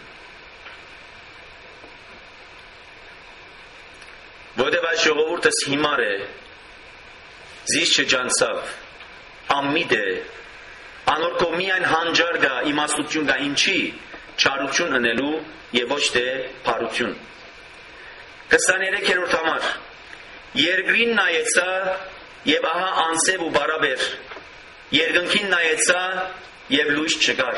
Որովհետեւ այս ժողովուրդը հիմար է, զիս չջանցավ, ամմիդ է, անորքով միայն հանջար գա, իմաստություն գա, ինչի, չարություն ընելու եւ ոչ թե փարություն։ քսաներեք-րդ համար երկրին նայեցա եւ ահա անսև ու բարաբեր, երկնքին նայեցա եւ լույս չկար։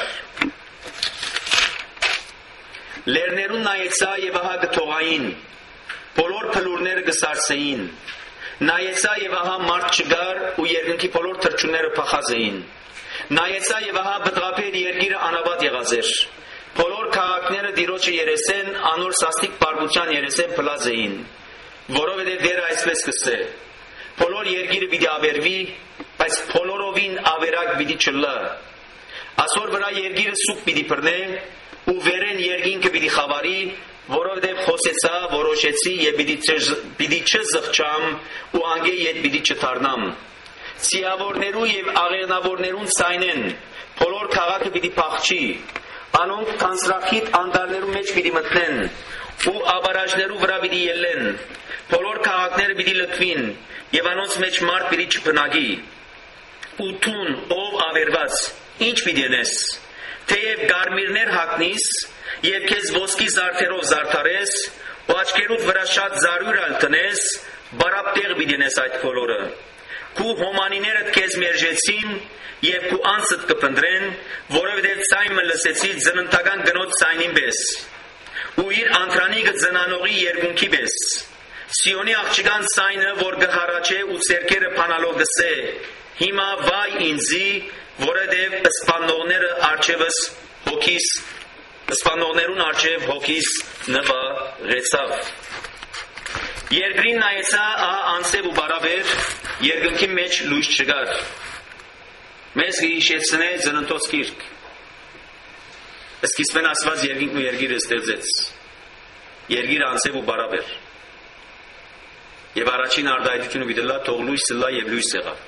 Լեռներուն նայեցա եւ ահա գթողային, բոլոր փլուրները գսարսեին։ Նայեցա եւ ահա մարդ չկար ու երկնքի բոլոր թրջունները փախած էին։ Նայեցա եւ ահա բդղապեր երկիրը անավատ եղած էր։ Բոլոր քաղաքները դիրոջը երեսեն, անոր սաստիկ բարգության երեսեն փլած էին, որովհետև դերը այսպես կսե. բոլոր երկիրը պիտի ավերվի, բայց բոլորովին ավերակ պիտի չլա։ Ասոր վրա երկիրը սուկ պիտի բռնե, ու վերեն երկինքը պիտի խավարի, որովհետև խոսեցա, որոշեցի եւ պիտի չզղջամ, ու անգե ետ պիտի չդառնամ։ Սիավորներու եւ աղեղնավորներուն ցայնեն, Բոլոր քաղաքը պիտի փախչի, անոնք կանսրախիտ անդարներու մեջ պիտի մտնեն, ու աբարաժներու վրա պիտի ելեն, բոլոր քաղաքները պիտի լքվին, եւ անոնց մեջ մարդ պիտի չբնակի։ Ու տուն, ով ավերված, ինչ պիտի անես, թեև գարմիրներ հագնիս, եւ քեզ ոսկի զարդերով զարդարես, ու աչքերուդ վրա շատ զարույր ալտնես, բարապ տեղ պիտի անես այդ բոլորը։ Քու հոմանիներդ քեզ մերժեցին, եւ քու անցդ կփնդրեն, որովհետեւ ցայմը լսեցի ծննդական գնոց ցայնին պես, ու իր անտրանիկը ծնանողի երկունքի պես։ Սիոնի աղջկան ցայնը, որ գհարաչե ու ցերկերը փանալով գսե, հիմա վայ ինձի, որովհետեւ սպանողները արջևս հոգիս, սպանողներուն արջև հոգիս նվաղեցավ։ Երկրին նայեցա ահա անձև ու բարավեր, երկնքի մեջ լույս չկար։ Մեզ կհիշեցնե ծննդոց գիրք։ Սկիզբեն ասված երկինքն ու երկիրը ստեղծեց։ Երկիրը անձև ու բարավեր։ Եվ առաջին արտահայտությունը դիտելա թող լույս լա եւ լույս եղավ։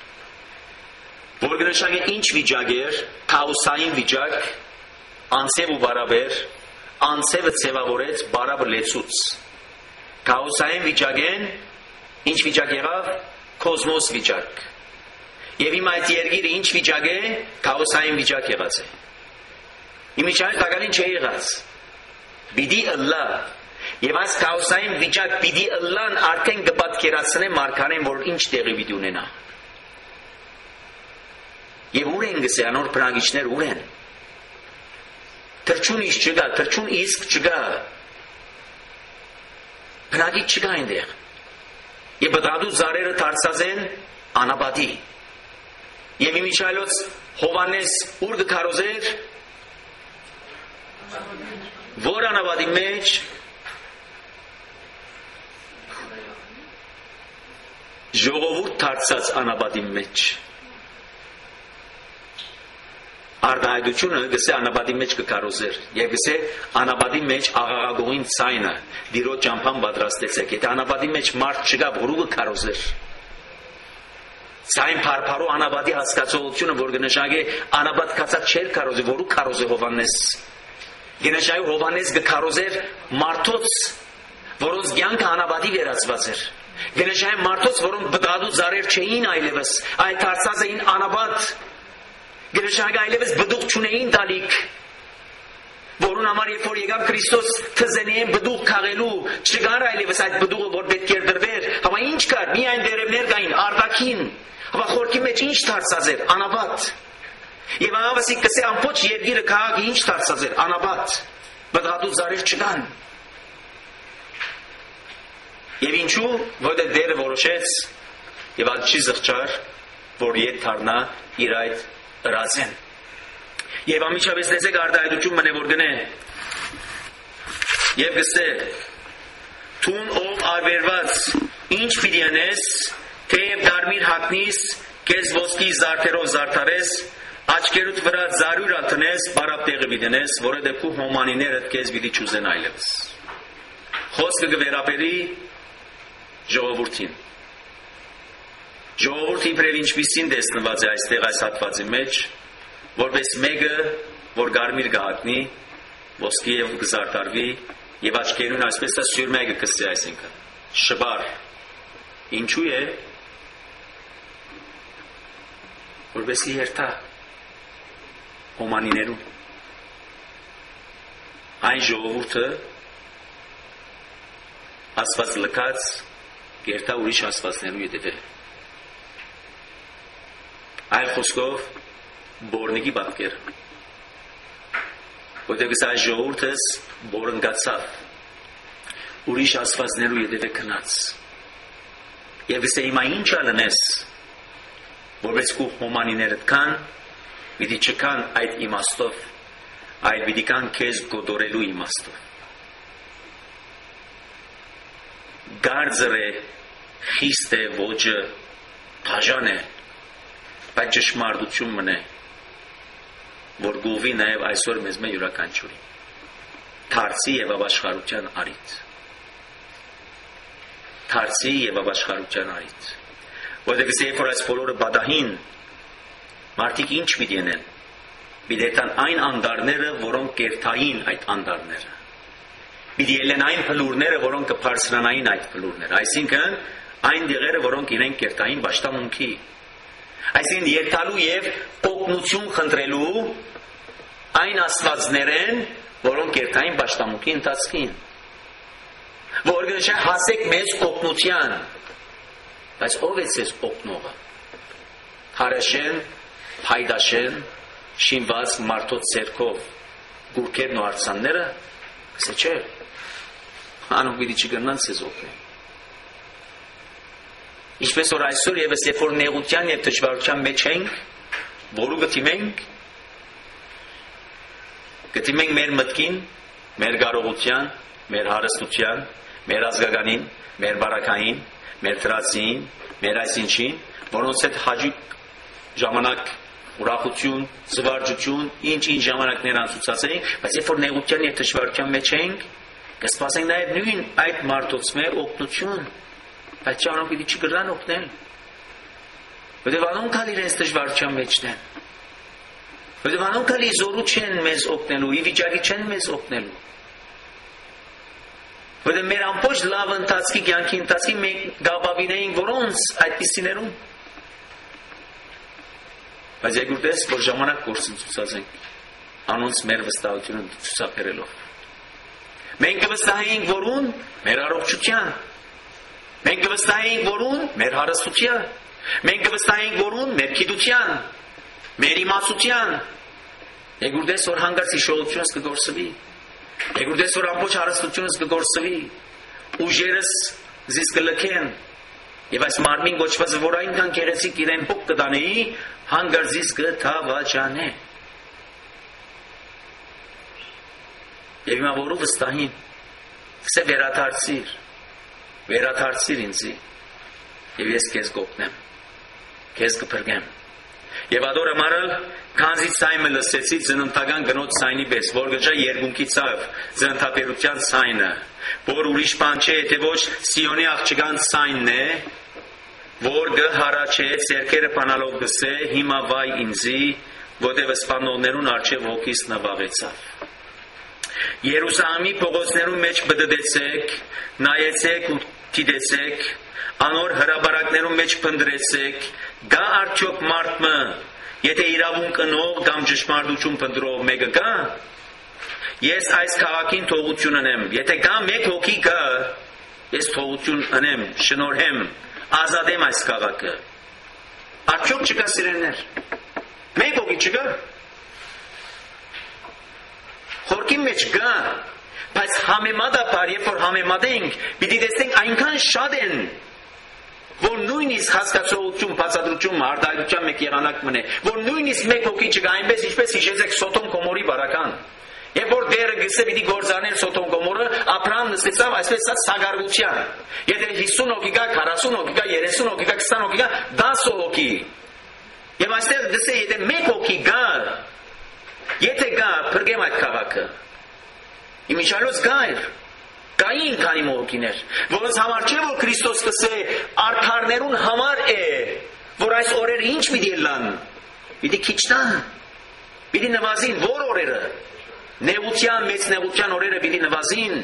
Որ կնշանակե ինչ վիճակ էր, քաոսային վիճակ, անձև ու բարավեր, անձևը ձևավորեց բարավը լեցուց։ Քաոսային վիճակեն ինչ վիճակ եղավ, կոսմոս վիճակ։ Եվ հիմա այդ երկիրը ինչ վիճակ է, քաոսային վիճակ եղած է։ Իմիջայլ տակալին չէ եղած։ Պիտի ըլլա։ Եվ այս քաոսային վիճակ պիտի ըլլան արդեն կպատկերացնե մարգարեն, որ ինչ տեղի պիտի ունենա։ Եվ ուր են գսե անոր բնակիչներ ուր են։ Թրջուն իս չկա, թրջուն իսկ չկա։ Բնակիչ չկա այնտեղ։ Եվ բդադու զարերը դարձած են անապատի։ Եվ իմիջայլոց Հովանես ուր կքարոզեր, որ անապատի մեջ ժողովուրդ դարձած անապատի մեջ։ Արտահայտությունը գսե անապատի մեջ կքարոզեր եւ գսե անապատի մեջ աղաղագողին ցայնը դիրոջ ճամփան պատրաստեցեք եթե անապատի մեջ մարդ չկա որու կքարոզեր ցայն փարփարու անապատի հասկացողությունը որ կնշանակե անապատ կացած չէր քարոզի որու քարոզե Հովանես կնշանակե Հովանես կքարոզեր մարդոց որոնց կյանքը անապատի վերածված էր կնշանակե մարդոց որոնք բդադու ծառեր չէին այլևս այդ դարձած էին անապատ Գնշանագ այլևս բդուղ չունեին տալիք, որուն համար երբ որ եկավ Քրիստոս թզենիեն բդուղ քաղելու, չկար այլևս այդ բդուղը, որ պետք էր դրվեր, համա ինչ կար, միայն վերևներ կային, արտաքին, համա խորքի մեջ ինչ դարձած էր, անապատ։ Եվ ահավասի կսե ամբողջ երկիրը քաղաքը ինչ դարձած էր, անապատ, բդղատու ծառեր չկան։ Եվ ինչու, որտեղ Տերը որոշեց, եւ այդ չի զղջար, որ ետ դառնա իր այդ Ռազեն Եվ ամիջապես տեսեք արտահայտություն մնե որ գնե Եվ գսե Թուն ով արվերված Ինչ պիտի անես Թեև դարմիր հագնիս Քեզ ոսկի զարդերով զարդարես Աչքերուդ վրա զարույր ալտնես Բարապ տեղը պիտենես Որովհետև քու հոմանիներդ քեզ պիտի չուզեն այլևս Խոսքը կվերապերի ժողովրդին Ժողովուրդը իբրև ինչպիսին տեսնված է այստեղ այս հատվածի մեջ, որպես մեկը, որ գարմիր կհագնի, ոսկի եւ կզարդարվի, եւ աչքերուն այսպես է սյուր մեկը կսի այսինքն, շբար, ինչու է, որպես երթա, հոմանիներուն, այն ժողովուրդը, ասված լքած, երթա ուրիշ ասվածներու ետևել Այլ խոսքով բորնիկի պատկեր Որտեղ այս ժողովուրդս բորնգացավ ուրիշ ասվածներու ետևե քնած Եվ գսե հիմա ինչ ալնես որպես քու հոմանիներդ կան պիտի չկան այդ իմաստով այլ պիտի կան քեզ գոդորելու իմաստով Գարձր է խիստ է ոճը բաժան է Բայց ճշմարտություն մնե, որ գովի նաև այսօր մեզ մե յուրաքանչյուրի, թարցի և ապաշխարության արիտ, թարցի և ապաշխարության արիտ, որտեղ երբ որ այս բոլորը բադահին, մարդիկ ինչ պիտի անեն, Պիտի տան այն անդարները, որոնք կերտային այդ անդարները։ Պիտի ելեն այն փլուրները, որոնք կբարձրանային այդ փլուրները։ Այսինքն այն դեղերը, որոնք իրենք կերտային պաշտամունքի։ Այսինքն երթալու եւ օգնություն խնդրելու այն աստվածներեն, որոնք կերտային պաշտամունքի ընթացքին։ Որգնշ հասեք մեզ օգնության։ Բայց ով է ձեզ օգնողը։ Հարաշեն, փայդաշեն, շինված մարդոց ցերքով գուրքերն ու արցանները, ասե չէ։ Անոնք պիտի չգնան ձեզ օգնել։ Ինչպես որ այսօր եւս երբ որ նեղության եւ դժվարության մեջ ենք, որու գտիմենք, գտիմենք մեր մտքին, մեր կարողության, մեր հարստության, մեր ազգականին, մեր բարակային, մեր տրածին, մեր այսինչին, որոնց հետ հաջիկ ժամանակ ուրախություն, զվարճություն, ինչ-ինչ ժամանակներ անցուցացրենք, բայց երբ որ նեղության եւ դժվարության մեջ ենք, կսպասենք նաեւ նույն այդ մարդոց մեր օգնություն, բայց չանոնք պիտի չգրան օգնել։ Որտեղ անոնք ալ իրենց դժվարության մեջն են։ Որտեղ անոնք ալ զորու չեն մեզ օգնելու, ի վիճակի չեն մեզ օգնելու։ Որտեղ մեր ամբողջ լավ ընթացքի կյանքի ընթացքի մենք գաբավինեինք որոնց այդպիսիներում։ Բայց եկուրտես, որ ժամանակ գործընծուցած ենք, անոնց մեր վստահությունը ցուցաբերելով։ Մենք կվստահենք որուն մեր առողջության։ Մենք կվստահենք որուն մեր հարստության։ Մենք կվստահենք որուն մեր գիտության, մեր իմացության։ Եկուրտես, որ հանգարց հիշողությունս կգործվի։ Եկուրտես, որ ամբողջ հարստությունս կգործվի։ Ուժերս զիս կլքեն։ Եվ այս մարմին գոչվածը, որ այնքան գեղեցիկ իրեն փոք կտանեի, հանգարձից կթավաճանե։ Եվ հիմա որու վստահին, սե վերադարձիր, վերադարձիր ինձի, և ես կեզ կօգնեմ, կեզ կփրկեմ։ Եվ ադոր ամարալ, քանզի ցայմը լսեցի ծննդական գնոց ցայնի պես, որ գժա երկունքի ցավ, ծննդաբերության ցայնը, որ ուրիշ բան չէ, թե ոչ Սիոնի աղջկան ցայնն է, որ գհարաչե ցերկերը բանալով գսե, հիմա վայ ինձի, որտեղ սպանողներուն արչև հոգիս նվաղեցավ։ Երուսաղեմի փողոցներում մեջ բդդեցեք, նայեցեք ու դիտեցեք, անոր հրաբարակներում մեջ փնտրեցեք, գա արդյոք մարդը, եթե իրավուն կնող կամ ճշմարտություն փնտրող մեկը գա, ես այս քաղաքին թողություն ունեմ, եթե գա մեկ հոգի գա, ես թողություն ունեմ, շնորհեմ, ազատեմ այս քաղաքը։ Արդյոք չկա սիրելիներ, մեկ հոգի չկա։ Խորքի մեջ գա, բայց համեմատաբար, երբ որ համեմատենք, պիտի տեսնենք այնքան շատ են, որ նույնիսկ հասկացողություն, բացատրություն, արտահայտության մեկ եղանակ մնե, որ նույնիսկ մեկ հոգի չկա, այնպես ինչպես հիշեցեք Սոդոմ Գոմորի բարական։ Երբ որ դերը գսե պիտի գործաներ Սոդոմ Գոմորը, Աբրահամ նստեցավ այսպես սագարգության։ Եթե հիսուն հոգի կա, քառասուն հոգի կա, երեսուն հոգի կա, քսան հոգի կա, դասը հոգի։ Եվ այստեղ դսե եթե մեկ հոգի գա, եթե գա, փրկեմ այդ քաղաքը։ Իմիջալոց գայր, կային քանի մողոքիներ, որոնց համար չէ, որ Քրիստոս կսե արդարներուն համար է, որ այս օրերը ինչ պիտի լան, պիտի քիչտան, պիտի նվազին, որ օրերը, նեղության, մեծ նեղության օրերը պիտի նվազին,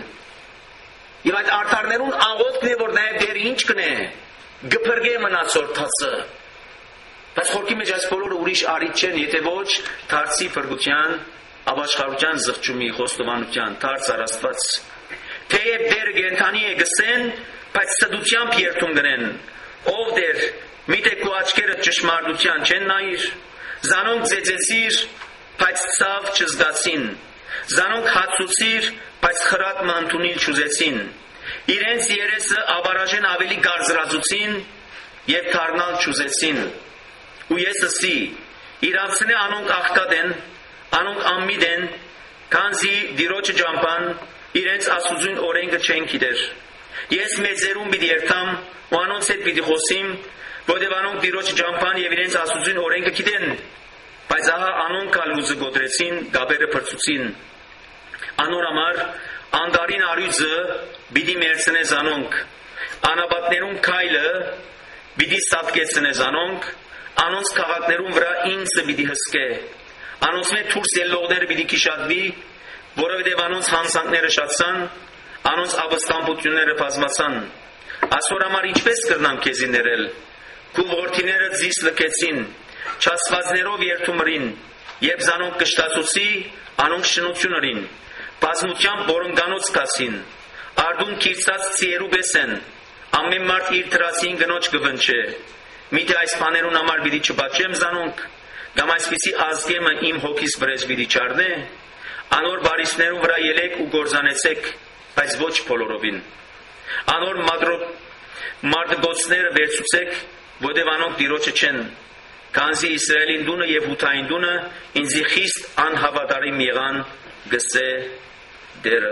և այդ արդարներուն աղոտքն է, որ նաև դեր ինչ կնե, գպրգե մնացորդացը, բայց խորքի մեջ այս բոլորը ուրիշ արիտ չեն, եթե ոչ թարցի փրկության, ապաշխարության զղջումի, խոստովանության, թարց առաստված։ Թեև դերը գենթանի է գսեն, բայց ստդությամբ երթում գնեն, ով դեր, միթե քո աչքերը ճշմարտության չեն նայիր, զանոնք ձեծեցիր, բայց ցավ չզգացին, զանոնք հացուցիր, բայց խրատը ընդունել չուզեցին, իրենց երեսը աբարաժեն ավելի գարձրացուցին և թարնալ չուզեցին, ու ես ասի, իրանցնե անոնք աղքատ են, անոնք անմիտ են, քանզի դիրոջը ջամփան իրենց աստուծուն օրենքը չեն գիտեր։ Ես մեծերուն պիտի երթամ ու անոնց հետ պիտի խոսիմ, որտեղ անոնք դիրոջը ջամփան եւ իրենց աստուծուն օրենքը գիտեն, բայց ահա անոնք ալուզը գոդրեցին, գաբերը փրծուցին։ Անոր համար անդարին արյուծը պիտի մերցնես անոնք, անաբատներուն քայլը պիտի սատկեցնես անոնք, անոնց քաղաքներուն վրա ինձը պիտի հսկե, Անոնց մեջ թուրս ելողները պիտի քիշատվի, որովհետև անոնց համսանքները շատցան, անոնց ապստամբությունները բազմացան։ Այսօր համար ինչպես կրնամ քեզի ներել։ Քու որդիները ձիս լքեցին, չասվածներով երթումրին, երբ զանոնք կշտացուցի, անոնք շնությունըրին, բազմությամբ բորոնգանոց կասին, արդուն քիրծած ծիերու բեսեն, ամեն մարդ իր դրասին գնոջ կվնչե։ Միթե այս բաներուն համար պիտի չբաչեմ զանոնք, կամ այսպիսի ազգեմը իմ հոգիս վրեժ պիտի չառնե, անոր բարիսներու վրա ելեք ու գործանեցեք, բայց ոչ բոլորովին։ Անոր մարդգոցները վերցուցեք, որտև անոնք դիրոջը չեն, քանզի Իսրայելին դունը եւ Հութային դունը ինձի խիստ անհավատարիմ եղան, գսե դերը։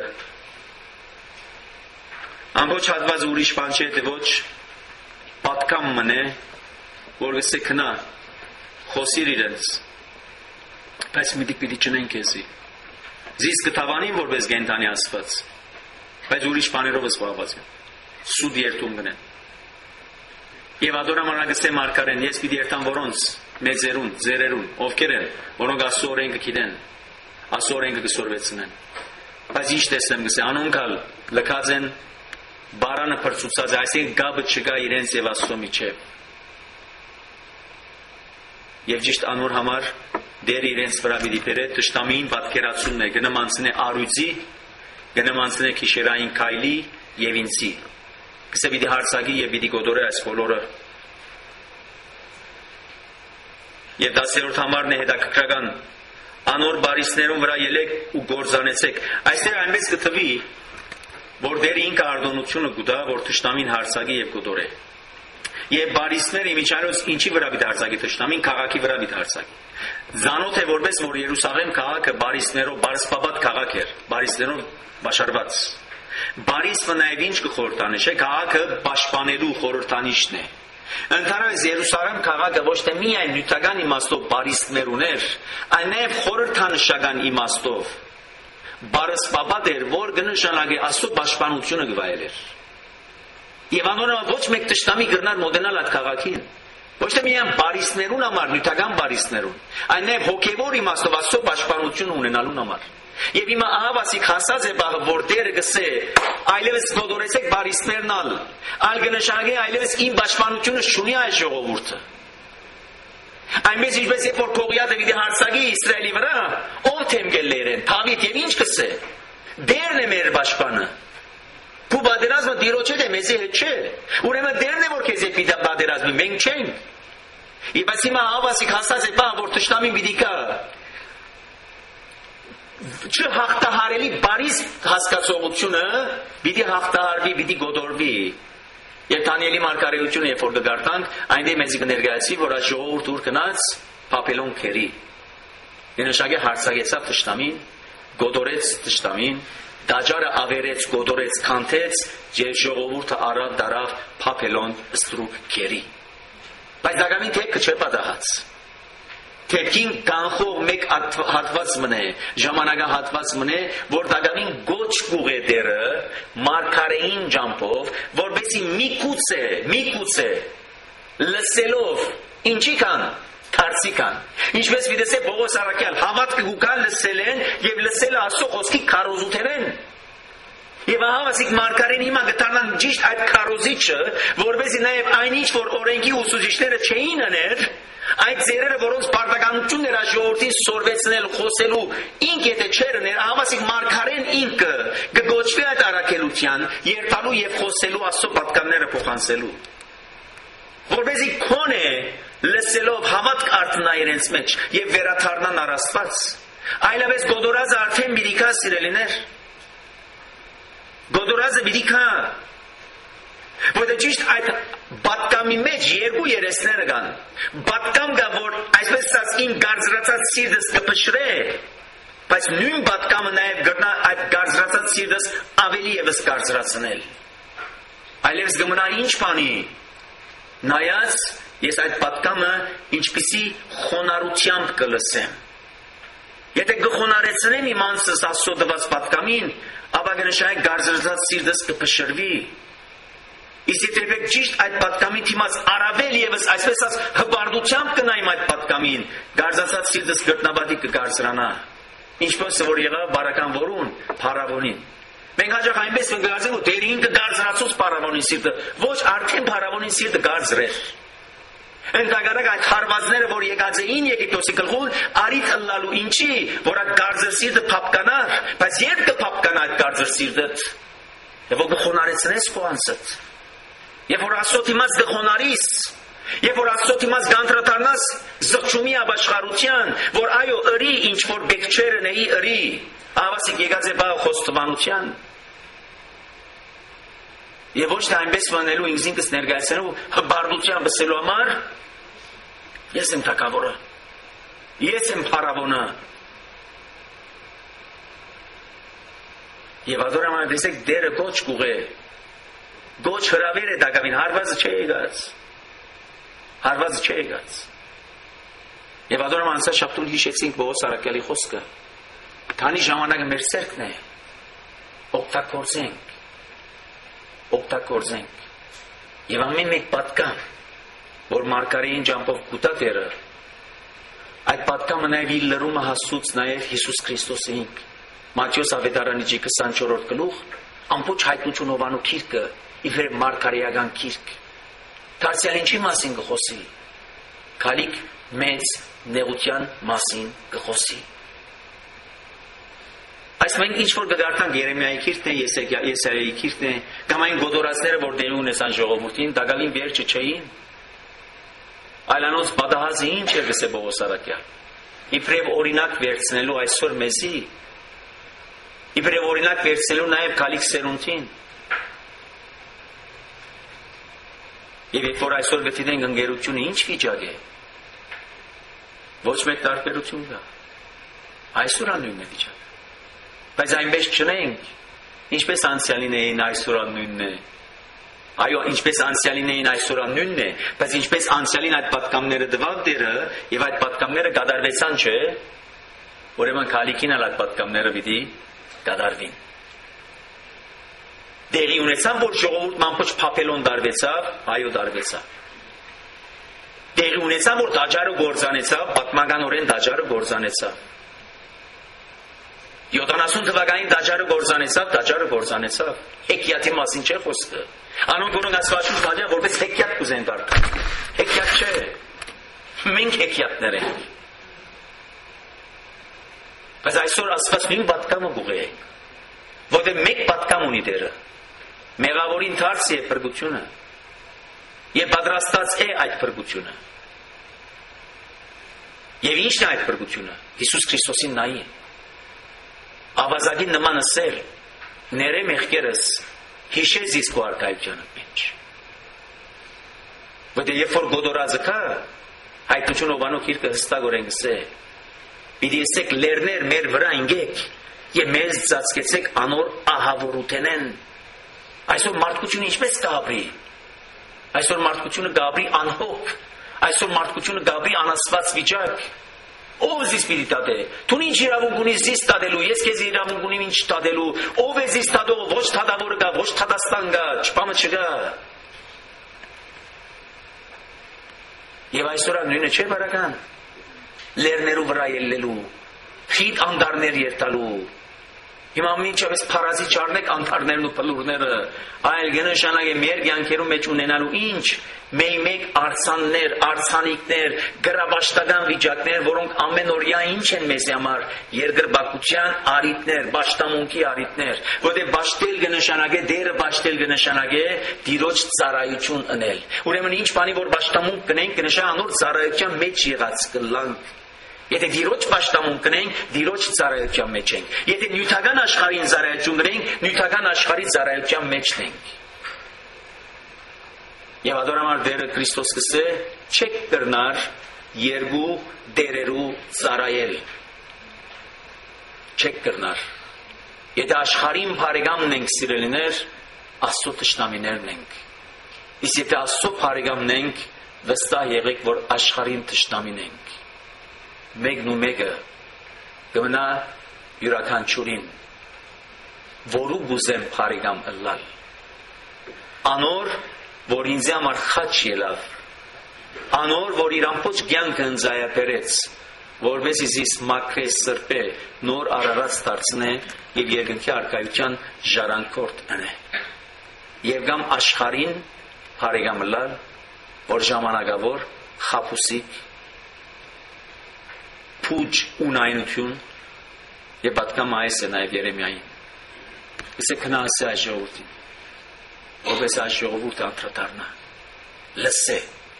Ամբողջ հատվածը ուրիշ բան չէ, թե ոչ պատկամ մնե, որ գսե քնա, խոսիր իրենց, բայց միտիկ պիտի չնեն քեզի։ Զիս կթավանին որպես գենթանի Աստված, բայց ուրիշ բաներով զբաղված են, սուտ երթում գնեն։ Եվ ադորամարա գսե մարգարեն, ես պիտի երթամ որոնց, մեծերուն, ձերերուն, ովքեր են, որոնք Աստծո օրենքը գիտեն, Աստծո օրենքը կսորվեցնեն։ Բայց ինչ տեսնեմ գսե, անոնքալ լքած են, բարանը փրծուցած է, այսինքն գաբը չկա իրենց եւ Աստծո միջեւ։ Եվ ճիշտ անոր համար դեր իրենց վրա պիտի բերե տշտամին պատկերացումն է, գնամանցնե առույցի, գնամանցնե քիշերային քայլի եւ ինձի։ Գսե պիտի հարցակի եւ պիտի գոդորե այս բոլորը։ Եվ դասերորդ համարն է հետաքրքրական, անոր բարիսներուն վրա ելեք ու գործանեցեք։ Այստեղ այնպես կթվի, որ դեր ինքը արդոնությունը գուտա, որ տշտամին հարցակի եւ գոդորե։ Եվ բարիսները իմիջիայլոց ինչի վրա պիտի հարցակի տշտամին, քաղաքի վրա պիտի հարցակի։ Զանոթ է որպես որ Երուսաղեմ քաղաքը բարիսներով, բարսպաբատ քաղաք էր, բարիսներով բաշարված։ Բարիսը նաև ինչ կխորհրդանիշ է, քաղաքը պաշտպանելու խորհրդանիշն է։ Ընդհանրապես Երուսաղեմ քաղաքը ոչ թե միայն նյութական իմաստով բարիսներ ուներ, այլ նաև խորհրդանշական իմաստով բարսպաբատ էր, որ կնշանակի Աստծո պաշտպանությունը գվայելեր։ Եվ անոնը ոչ մեկ տշտամի գրնար մոդենալ այդ քաղաքին։ Ոչ թե միայն բարիսներուն համար, նյութական բարիսներուն, այլ նաև հոգևոր իմաստով Աստծո պաշտպանություն ունենալուն համար։ Եվ հիմա ահավասիկ հասած է բաղը, որ դերը գսե, այլևս գոդորեցեք բարիսներն ալ, այլ կնշանակի այլևս իմ պաշտպանությունը չունի այս ժողովուրդը։ Այնպես ինչպես երբ որ Գողիաթը պիտի հարցակի Իսրայելի վրա, ով թեմգելներ են, Դավիթ եւ ինչ կսե։ Դերն է մեր պաշտպանը։ Քու բادرազմը դիրոջ է, մեզի հետ չէ։ Ուրեմն դերն է որ քեզ է պիտի բادرազմի, մենք չենք։ Եվ այս հիմա ահավասիկ հասած է բաղը, որ տշտամին պիտի կա չհաղթահարելի բարիս հասկացողությունը պիտի հաղթահարվի, պիտի գոդորվի։ Եվ Դանիելի մարգարեությունը երբ որ կգարտանք, այնտեղ մեզ կներկայացվի, որ այս ժողովուրդը ուր գնաց Բաբելոն քերի։ Նշանակի հարցակեցավ տշտամին, գոդորեց տշտամին, դաջարը ավերեց, գոդորեց, քանթեց, եւ ժողովուրդը առավ դարավ Բաբելոն ստրուկ քերի։ Բայց դակամին թեփքը չէ պատահած։ Թեքին կանխող մեկ հատված մնե, ժամանակահատված մնե, որ դակամին գոչ կուղե դերը մարգարեին ջամփով, որբեսի միգուցե, միգուցե լսելով ինչի կան, դարձի կան։ Ինչպես վիդեսե Պողոս Արաքյալ հավատքը գուկան լսել են եւ լսելը Աստծո խոսքի քարոզութեր են։ Եվ ահավասիկ մարգարեն հիմա գտարնան ճիշտ այդ քարոզիչը, որբեսի նաեւ այնինչ որ օրենքի ուսուցիչները չէին աներ, այդ ձերերը, որոնց պարտականությունն էր ժողովրդին սորվեցնել, խոսելու, ինք եթե չէր ներ, ահավասիկ մարգարեն ինքը կգոչվի այդ առաքելության, երթալու եւ խոսելու Աստծո պատկանները փոխանցելու։ Որբեսի քոնե լսելով հավատք արտնա իրենց մեջ եւ վերաթարնան առ Աստված, այլապես գոդորազը արդեն պիտի կա սիրելիներ։ Գոդորազը պիտի կա։ Որտե ճիշտ այդ բատկամի մեջ երկու երեսներ կան։ Բատկամ կա, որ այսպես ասած իմ գարձրացած սիրտս կփշրե, բայց նույն բատկամը նաև գտնա այդ գարձրացած սիրտս ավելի եւս գարձրացնել։ Այլևս գմնա ինչ բանի։ Նայած ես այդ պատկամը ինչպիսի խոնարհությամբ կլսեմ։ Եթե գխոնարեցնեմ իմ անձս Աստծո տված պատկամին, ապա կնշանակի գարձրացած սիրտս կփշրվի։ Իսկ եթե եք ճիշտ այդ պատկամին թիմած առավել եւս այսպես ասած հպարտությամբ կնայում այդ պատկամին, գարձացած սիրտս գտնաբադի կգարձրանա։ Ինչպես որ եղավ բարական որուն, փարավոնին։ Մենք հաջող այնպես ենք գարձել, որ դերին կգարձրացուց փարավոնին սիրտը, ոչ արդեն փարավոնին սիրտը գարձրել։ Ընդհանրապես այդ խարվածները, որ եկած էին Եգիպտոսի գլխում, արիթ ըլլալու ինչի, որ այդ գարձր սիրտը փապկանա, բայց երբ կփապկանա այդ գարձր սիրտը, եւ որ կխոնարեցնես քո անձդ։ Եվ որ Աստծո դիմաց կխոնարիս, եւ որ Աստծո դիմաց գանտրատարնաս զղջումի ապաշխարության, որ այո ըրի ինչ որ բեկչերը նեի ըրի, ավասիկ եկած է բա խոստովանության։ Եվ ոչ թե այնպես վանելու ինձ ինքս ներկայացնելու հբարդությամբ ասելու համար, ես եմ թագավորը, ես եմ փարավոնը։ Եվ ադորաման տեսեք դերը գոչ կուղե, գոչ հրավեր է դակավին, հարվածը չէ եկած, հարվածը չէ եկած։ Եվ ադորաման անցած շաբթում հիշեցինք Պողոս առաքյալի խոսքը, քանի ժամանակը մեր սերքն է, օգտագործենք, օգտագործենք։ Եվ ամեն մեկ պատկամ, որ մարգարեին ջամփով կուտա դերը, այդ պատկամը նաև իր լրումը հասուց նաև Հիսուս Քրիստոսին։ Մատթեոս ավետարանի քսանչորրորդ գլուխ, ամբողջ հայտնություն Հովանու գիրքը, իբր մարգարեական գիրք։ Դարձյալ ինչի մասին կխոսի։ Քալիք մեծ նեղության մասին կխոսի։ Այս մենք ինչ որ կդարձանք Երեմիայի գիրքն է, Եսայիայի գիրքն է, կամ այն գոդորածները, որ դերի ունեցան ժողովրդին, դակալին վերջը չէին։ Այլանոց պատահածը ինչ է գսե Պողոս առաքյալ։ Իբրև օրինակ վերցնելու այսօր մեզի, իբրև օրինակ վերցնելու նաև քալիք սերունդին։ Եվ երբ որ այսօր գտինենք ընկերությունը ինչ վիճակ է, ոչ մեկ տարբերություն կա։ Այսօր անույնն է վիճակը։ Բայց այնպես չնենք, ինչպես անցյալին էին այսօր անույնն է։ Այո, ինչպես անցյալին էին այսօր անույնն է, բայց ինչպես անցյալին այդ պատկամները դվավ դերը եւ այդ պատկամները կատարվեցան, չէ՞։ Ուրեմն քալիքին էլ այդ պատկամները պիտի կատարվին։ Դերի ունեցան, որ ժողովուրդ մանփոչ փապելոն դարվեցավ, այո դարվեցավ։ Դերի ունեցան, որ դաջարը գործանեցավ, պատմականորեն դաջարը գործանեցավ։ յոթանասուն թվականին դաջարը գործանեցավ, դաջարը գործանեցավ։ Հեքիաթի մասին չէ խոսքը։ Անոնք որոնք Աստվածաշունչ բաժան որպես հեքիաթ կուզեն դարձնել։ Հեքիաթ չէ։ Մենք հեքիաթներ ենք։ Բայց այսօր Աստված նույն պատկամը գուղե է։ Որտեղ մեկ պատկամ ունի դերը։ Մեղավորին դարձ է փրկությունը։ Եվ պատրաստած է այդ փրկությունը։ Եվ ի՞նչն է այդ փրկությունը։ Հիսուս Քրիստոսին նայի։ Ավազագին նման ասել, ներե մեղքերս, հիշես իսկ քո արքայությանը մեջ։ Որտեղ երբ որ գոդորածը կա, հայտնություն Հովանու գիրքը հստակորեն գսե, պիտի եսեք լերներ մեր վրա ինգեք եւ մեզ ծածկեցեք անոր ահավորութենեն։ Այսօր մարդկությունը ինչպես կապրի։ Այսօր մարդկությունը կապրի անհոգ, այսօր մարդկությունը կապրի անաստված վիճակ։ Ով զիս պիտի տադե։ Դու ինչ իրավունք ունիս զիս տադելու, ես քեզ իրավունք ունիմ ինչ տադելու։ Ով է զիս տադող, ոչ թադավորը կա, ոչ թադաստան կա, չպամը չկա։ Եվ այսօր նույնը չէ բարական։ Լերներու վրա ելնելու, խիտ անդարներ երթալու։ Հիմա մինչև փարազի չառնեք անտառներն ու փլուրները, այլ գնշանակ է մեր կյանքերում մեջ ունենալու ինչ մեկ մեկ արցաններ, արցանիկներ, գրաբաշտական վիճակներ, որոնք ամենօրյա ինչ են մեզ համար, երկրբակության արիտներ, բաշտամունքի արիտներ, որտեղ բաշտել կնշանակե, դերը բաշտել կնշանակե դիրոջ ծառայություն անել։ Ուրեմն ինչ բանի որ բաշտամունք կնենք, կնշանակե անոր ծառայության մեջ եղած կլանք։ Եթե դիրոջ պաշտամունք կնենք, դիրոջ ծառայության մեջ ենք։ Եթե նյութական աշխարհին ծառայություն կնենք, նյութական աշխարհի ծառայության մեջ ենք։ Եվ ադորամար դերը Քրիստոս կսե, չեք կրնար երկու դերերու ծառայել։ Չեք կրնար։ Եթե աշխարհին բարեկամն ենք սիրելիներ, Աստծո թշնամիներն ենք։ Իսկ եթե Աստծո բարեկամն ենք, վստահ եղեք, որ աշխարհին թշնամին ենք։ Մեկն ու մեկը կմնա յուրաքանչյուրին, որու գուզեմ բարեկամ ըլլալ։ Անոր որ ինձ համար խաչ ելավ, անոր, որ իր ամբողջ կյանքը ընձայաբերեց, որովհետեւ զիս մաքրե սրբե նոր արարած դարձնե եւ երկնքի արքայության ժառանգորդ անե։ Եվ գամ աշխարհին հարեգամլալ, որ ժամանակավոր խապուսիկ փուջ ունայնություն եւ պատկամ այս է նաեւ Երեմիային։ Իսկ քնասի այժողովին, ովես այժողովուտ անդրադառնա, լսե,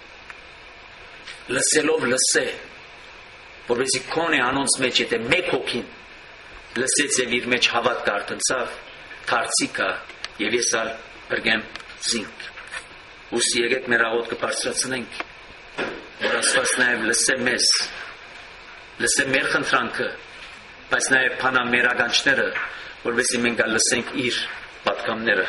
լսելով լսե, որովհետեւ քոնե անոնց մեջ եթե մեկ հոգին լսեց եւ իր մեջ հավատք արտնցավ, դարձիկա եւ ես ալ բրգեմ զինք։ Ուսի եկեք մեր աղոթքը բարձրացնենք, որ Աստված նաեւ լսե մեզ, լսե մեր խնդրանքը, բայց նաեւ փանա մեր ականջները, որովհետեւ մենք լսենք իր պատգամները։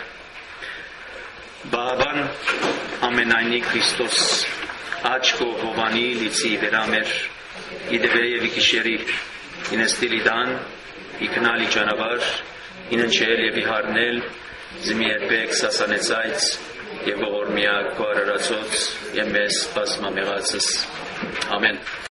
Բաբան ամենայնի Քրիստոս աչքո հովանի լիցի վերամեր իդվե եւ իքիշերի ինստիլիդան իքնալի ճանապարհ իննչել եւ իհարնել զմի երբեք սասանեցայց եւ ողորմիա կորարածոց եւ մեզ բազմամեղածս ամեն